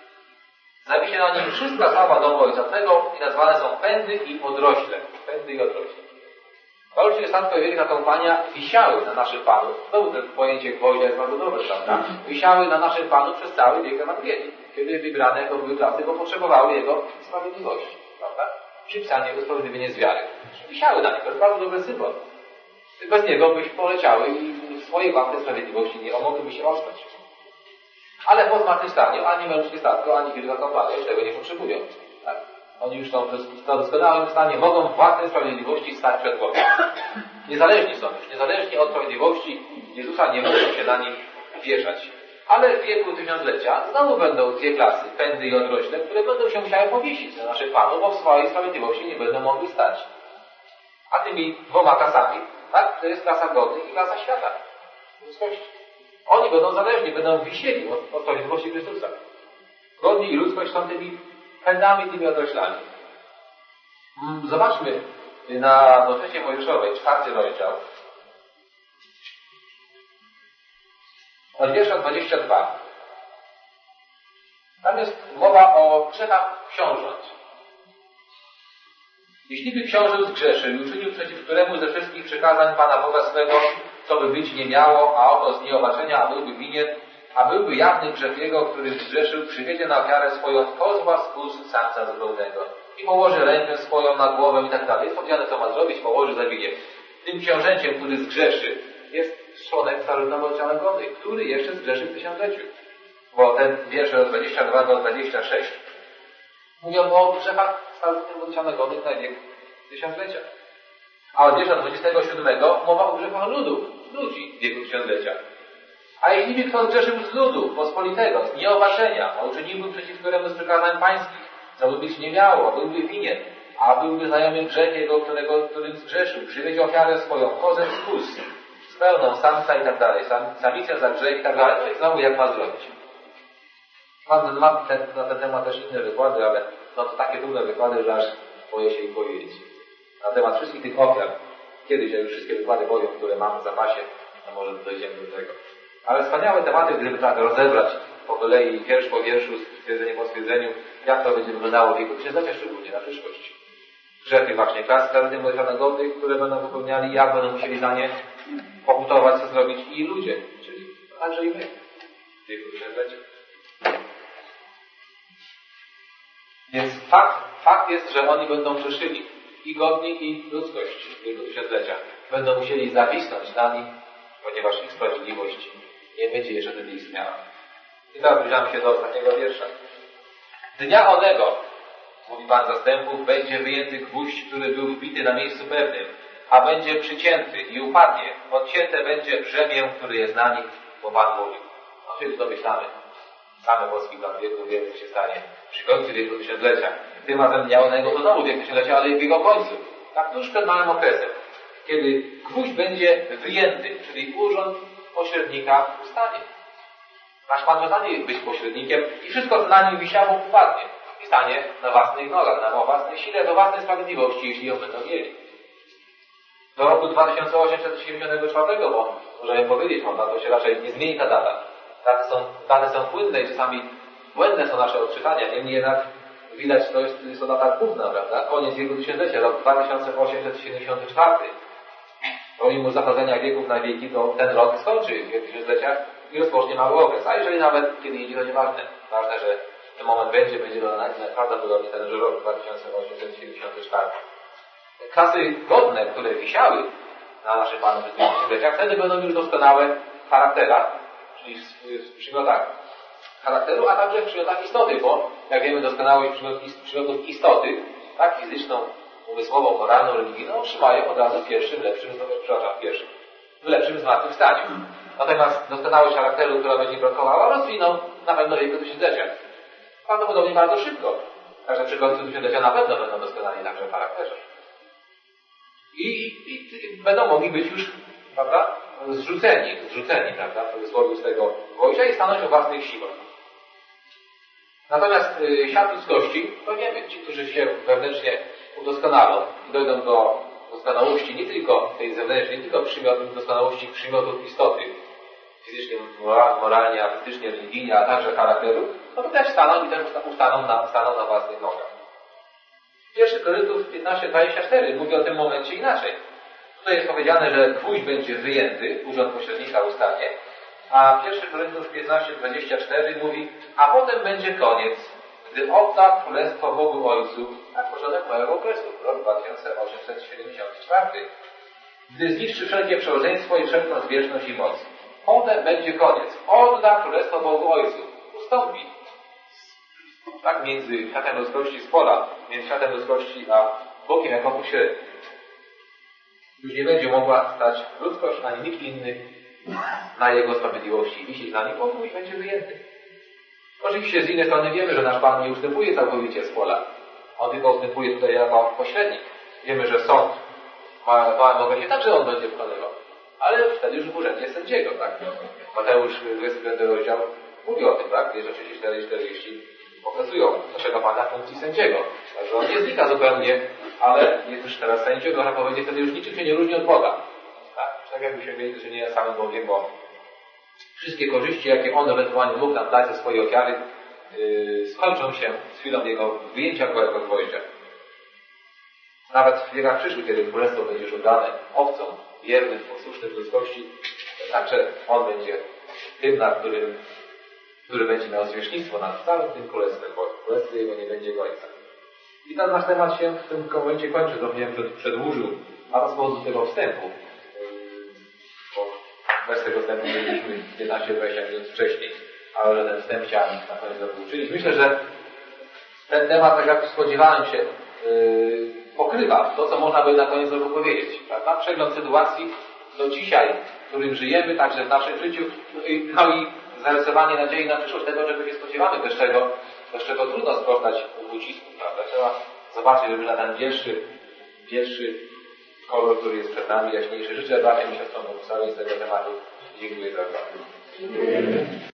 wszystka sława domu Ojca Twego i nazwane są pędy i odrośle. Pędy i odrośle. Oczywiście statko wielkie nakąpania wisiały na naszym Panu. Znowu to pojęcie gwoździa jest bardzo dobre, prawda? Wisiały na naszym Panu przez cały wiek Ewangelii. Kiedy wybrane jako były klasy, bo potrzebowały Jego sprawiedliwości, prawda? Przypisanie usprawiedliwienie z wiary. Wisiały na nim, to jest bardzo dobry symbol. Bez niego byś poleciały i swojej własnej sprawiedliwości nie mogłyby się ostać. Ale po zmartwychwstaniu ani mężczyzn statko, ani wielu nakąpania już tego nie potrzebują. Tak? Oni już są w doskonałym stanie, mogą w własnej sprawiedliwości stać przed Bogiem. Niezależni są już. Niezależnie od sprawiedliwości Jezusa nie muszą się na nim wieszać. Ale w wieku tysiąclecia znowu będą dwie klasy, pędy i odrośle, które będą się musiały powiesić na naszych Panu, bo w swojej sprawiedliwości nie będą mogli stać. A tymi dwoma klasami, tak, to jest klasa godnych i klasa świata. Ludzkości. Oni będą zależni, będą wisieli od sprawiedliwości Chrystusa. Godni i ludzkość są tymi pędami, tymi odroślami. Zobaczmy na Trzeciej Mojżeszowej, 4 rozdział. Od wiersza 22. Tam jest mowa o grzechach książąt. Jeśli by książę zgrzeszył i uczynił przeciw któremuś ze wszystkich przykazań Pana Boga swego, co by być nie miało, a oto z nieobaczenia, a byłby winien, a byłby jawny grzech jego, który zgrzeszył, przywiedzie na ofiarę swoją kozła z kóz samca zbrojnego i położy rękę swoją na głowę i tak dalej. Jest powiedziane, co ma zrobić, położy, zawinie. Tym książęciem, który zgrzeszy, jest członek starożytnowy godny, który jeszcze zgrzeszy w tysiącleciu. Bo ten wiersze od 22 do 26 mówią o grzechach starożytnowy godnych na wiek tysiąclecia. A od wiersza 27 mowa o grzechach ludzi wieku tysiąclecia. A jeśli by kto zgrzeszył z ludu pospolitego, z nieopatrzenia, a uczyniłby przeciw któremu z przykazań pańskich, co by być nie miało, byłby winien, a byłby znajomy grzech jego, którym zgrzeszył, przywiedzie ofiarę swoją, kozę z kóz, z pełną samca i tak dalej, samicę za grzech i tak dalej. No i znowu jak ma zrobić. Mam na ten temat też inne wykłady, ale no to takie trudne wykłady, że aż boję się ich powiedzieć. Na temat wszystkich tych ofiar. Kiedyś ja już wszystkie wykłady powiem, które mam w zapasie, a może dojdziemy do tego. Ale wspaniałe tematy, gdyby tak rozebrać po kolei, wiersz po wierszu, stwierdzenie po stwierdzeniu, jak to będzie wyglądało w wieku tysiąclecia, szczególnie na przyszłość. Grzechy właśnie klas każdym godnych, które będą wypełniali, jak będą musieli za nie pokutować, co zrobić i ludzie, czyli także i my w wieku tysiąclecia. Więc fakt jest, że oni będą grzeszyli i godni, i ludzkość w wieku tysiąclecia. Będą musieli zawisnąć na nim, ponieważ ich sprawiedliwość nie będzie jeszcze wtedy istniała. I teraz zbliżamy się do ostatniego wiersza. Dnia onego, mówi Pan zastępów, będzie wyjęty gwóźdź, który był wbity na miejscu pewnym, a będzie przycięty i upadnie. Odcięte będzie brzemię, który jest na nim, bo Pan mówił. No się tu domyślamy. Same włoski plan wieku, wiemy, co się stanie przy końcu wieku tysiąclecia. Tym razem dnia onego to znowu wiek tysiąclecia, ale i w jego końcu. Tak tuż przed małym okresem. Kiedy gwóźdź będzie wyjęty, czyli urząd pośrednika ustanie. Nasz Pan przestanie być pośrednikiem i wszystko, co na nim wisiało, upadnie i stanie na własnych nogach, na własnej sile, do własnej sprawiedliwości, jeśli ją będą mieli. Do roku 2874, bo możemy powiedzieć, to się raczej nie zmieni ta data. Dane są płynne i czasami błędne są nasze odczytania, niemniej jednak widać, to jest to data główna, prawda? Koniec jego tysiąclecia, rok 2874. Pomimo zachodzenia wieków na wieki, to ten rok skończy w tysiącleciach i rozpocznie mały okres. A jeżeli nawet kiedy indziej, to nieważne. Ważne, że ten moment będzie to prawdopodobnie ten rok 2874. Klasy godne, które wisiały na naszych Panu w tysiącleciach, wtedy będą już doskonałe w charakterach, czyli w przymiotach charakteru, a także w przymiotach istoty, bo jak wiemy, doskonałość przymiotów istoty, tak, fizyczną, umysłową, moralną, religijną, otrzymają od razu w lepszym zmartwychwstaniu. Natomiast doskonałość charakteru, która będzie brakowała, rozwiną na pewno w wieku tysiąclecia. Prawdopodobnie bardzo szybko. Także przy końcu tysiąclecia na pewno będą doskonali także w charakterze. I będą mogli być już, prawda, zrzuceni, prawda, w cudzysłowie z tego wojścia i stanąć o własnych siłach. Natomiast świat ludzkości, to wiemy, ci, którzy się wewnętrznie udoskonalą i dojdą do doskonałości nie tylko tej zewnętrznej, nie tylko doskonałości przymiotów istoty, fizycznie, moralnie, artystycznie, religijnie, a także charakteru, no to też staną i też staną na własnych nogach. 1 Koryntiów 15:24 mówi o tym momencie inaczej. Tutaj jest powiedziane, że gwóźdź będzie wyjęty, urząd pośrednika ustanie, a 1 Koryntiów 15:24 mówi, a potem będzie koniec, gdy odda królestwo Bogu Ojcu na początek małego okresu, rok 2874. Gdy zniszczy wszelkie przełożeństwo i wszelką zwierzchność i moc. Potem będzie koniec. Odda królestwo Bogu Ojcu. Ustąpi. Tak między światem ludzkości z pola, między światem ludzkości a Bogiem jako pośrednim. Już nie będzie mogła stać ludzkość ani nikt inny na Jego sprawiedliwości. Wisieć na nim Bogu i będzie wyjęty. Oczywiście z innej strony wiemy, że nasz Pan nie ustępuje całkowicie z pola. On tylko ustępuje tutaj jako pośrednik. Wiemy, że sąd mogę się także on będzie wykonywał. Ale wtedy już w urzędzie sędziego, tak? Mateusz 25 rozdział mówi o tym, tak? Wierze 34-40 pokazują naszego Pana funkcji sędziego. Także on nie znika zupełnie, ale jest już teraz sędzią, można powiedzieć, wtedy już niczym się nie różni od Boga. Tak jakbyśmy mieli do czynienia z samym Bogiem, bo wszystkie korzyści, jakie on ewentualnie mógł nam dać ze swojej ofiary, skończą się z chwilą jego wyjęcia go jako gwoździa. Nawet w wiekach przyszłych, kiedy królestwo będzie już oddane owcom, wiernym, posłusznym ludzkości, także on będzie tym, który będzie miał zwierzchnictwo nad całym tym królestwem, bo w królestwie jego nie będzie końca. I ten nasz temat się w tym momencie kończy, to wiem, przedłużył, a to z powodu tego wstępu. Bo bez tego wstępu byliśmy 15-20 minut wcześniej, ale ten wstęp chciałem na koniec dokuczyć. Myślę, że ten temat, tak jak spodziewałem się, pokrywa to, co można by na koniec roku powiedzieć. Prawda? Przegląd sytuacji do dzisiaj, w którym żyjemy, także w naszym życiu, no i zarysowanie nadziei na przyszłość, tego, czego się spodziewamy, bez czego trudno sprostać ucisku. Prawda? Trzeba zobaczyć, żeby na ten pierwszy kolor, który jest przed nami, jaśniejszy. Życzę braciom i siostrom błogosławieństw z tego tematu. Dziękuję za uwagę.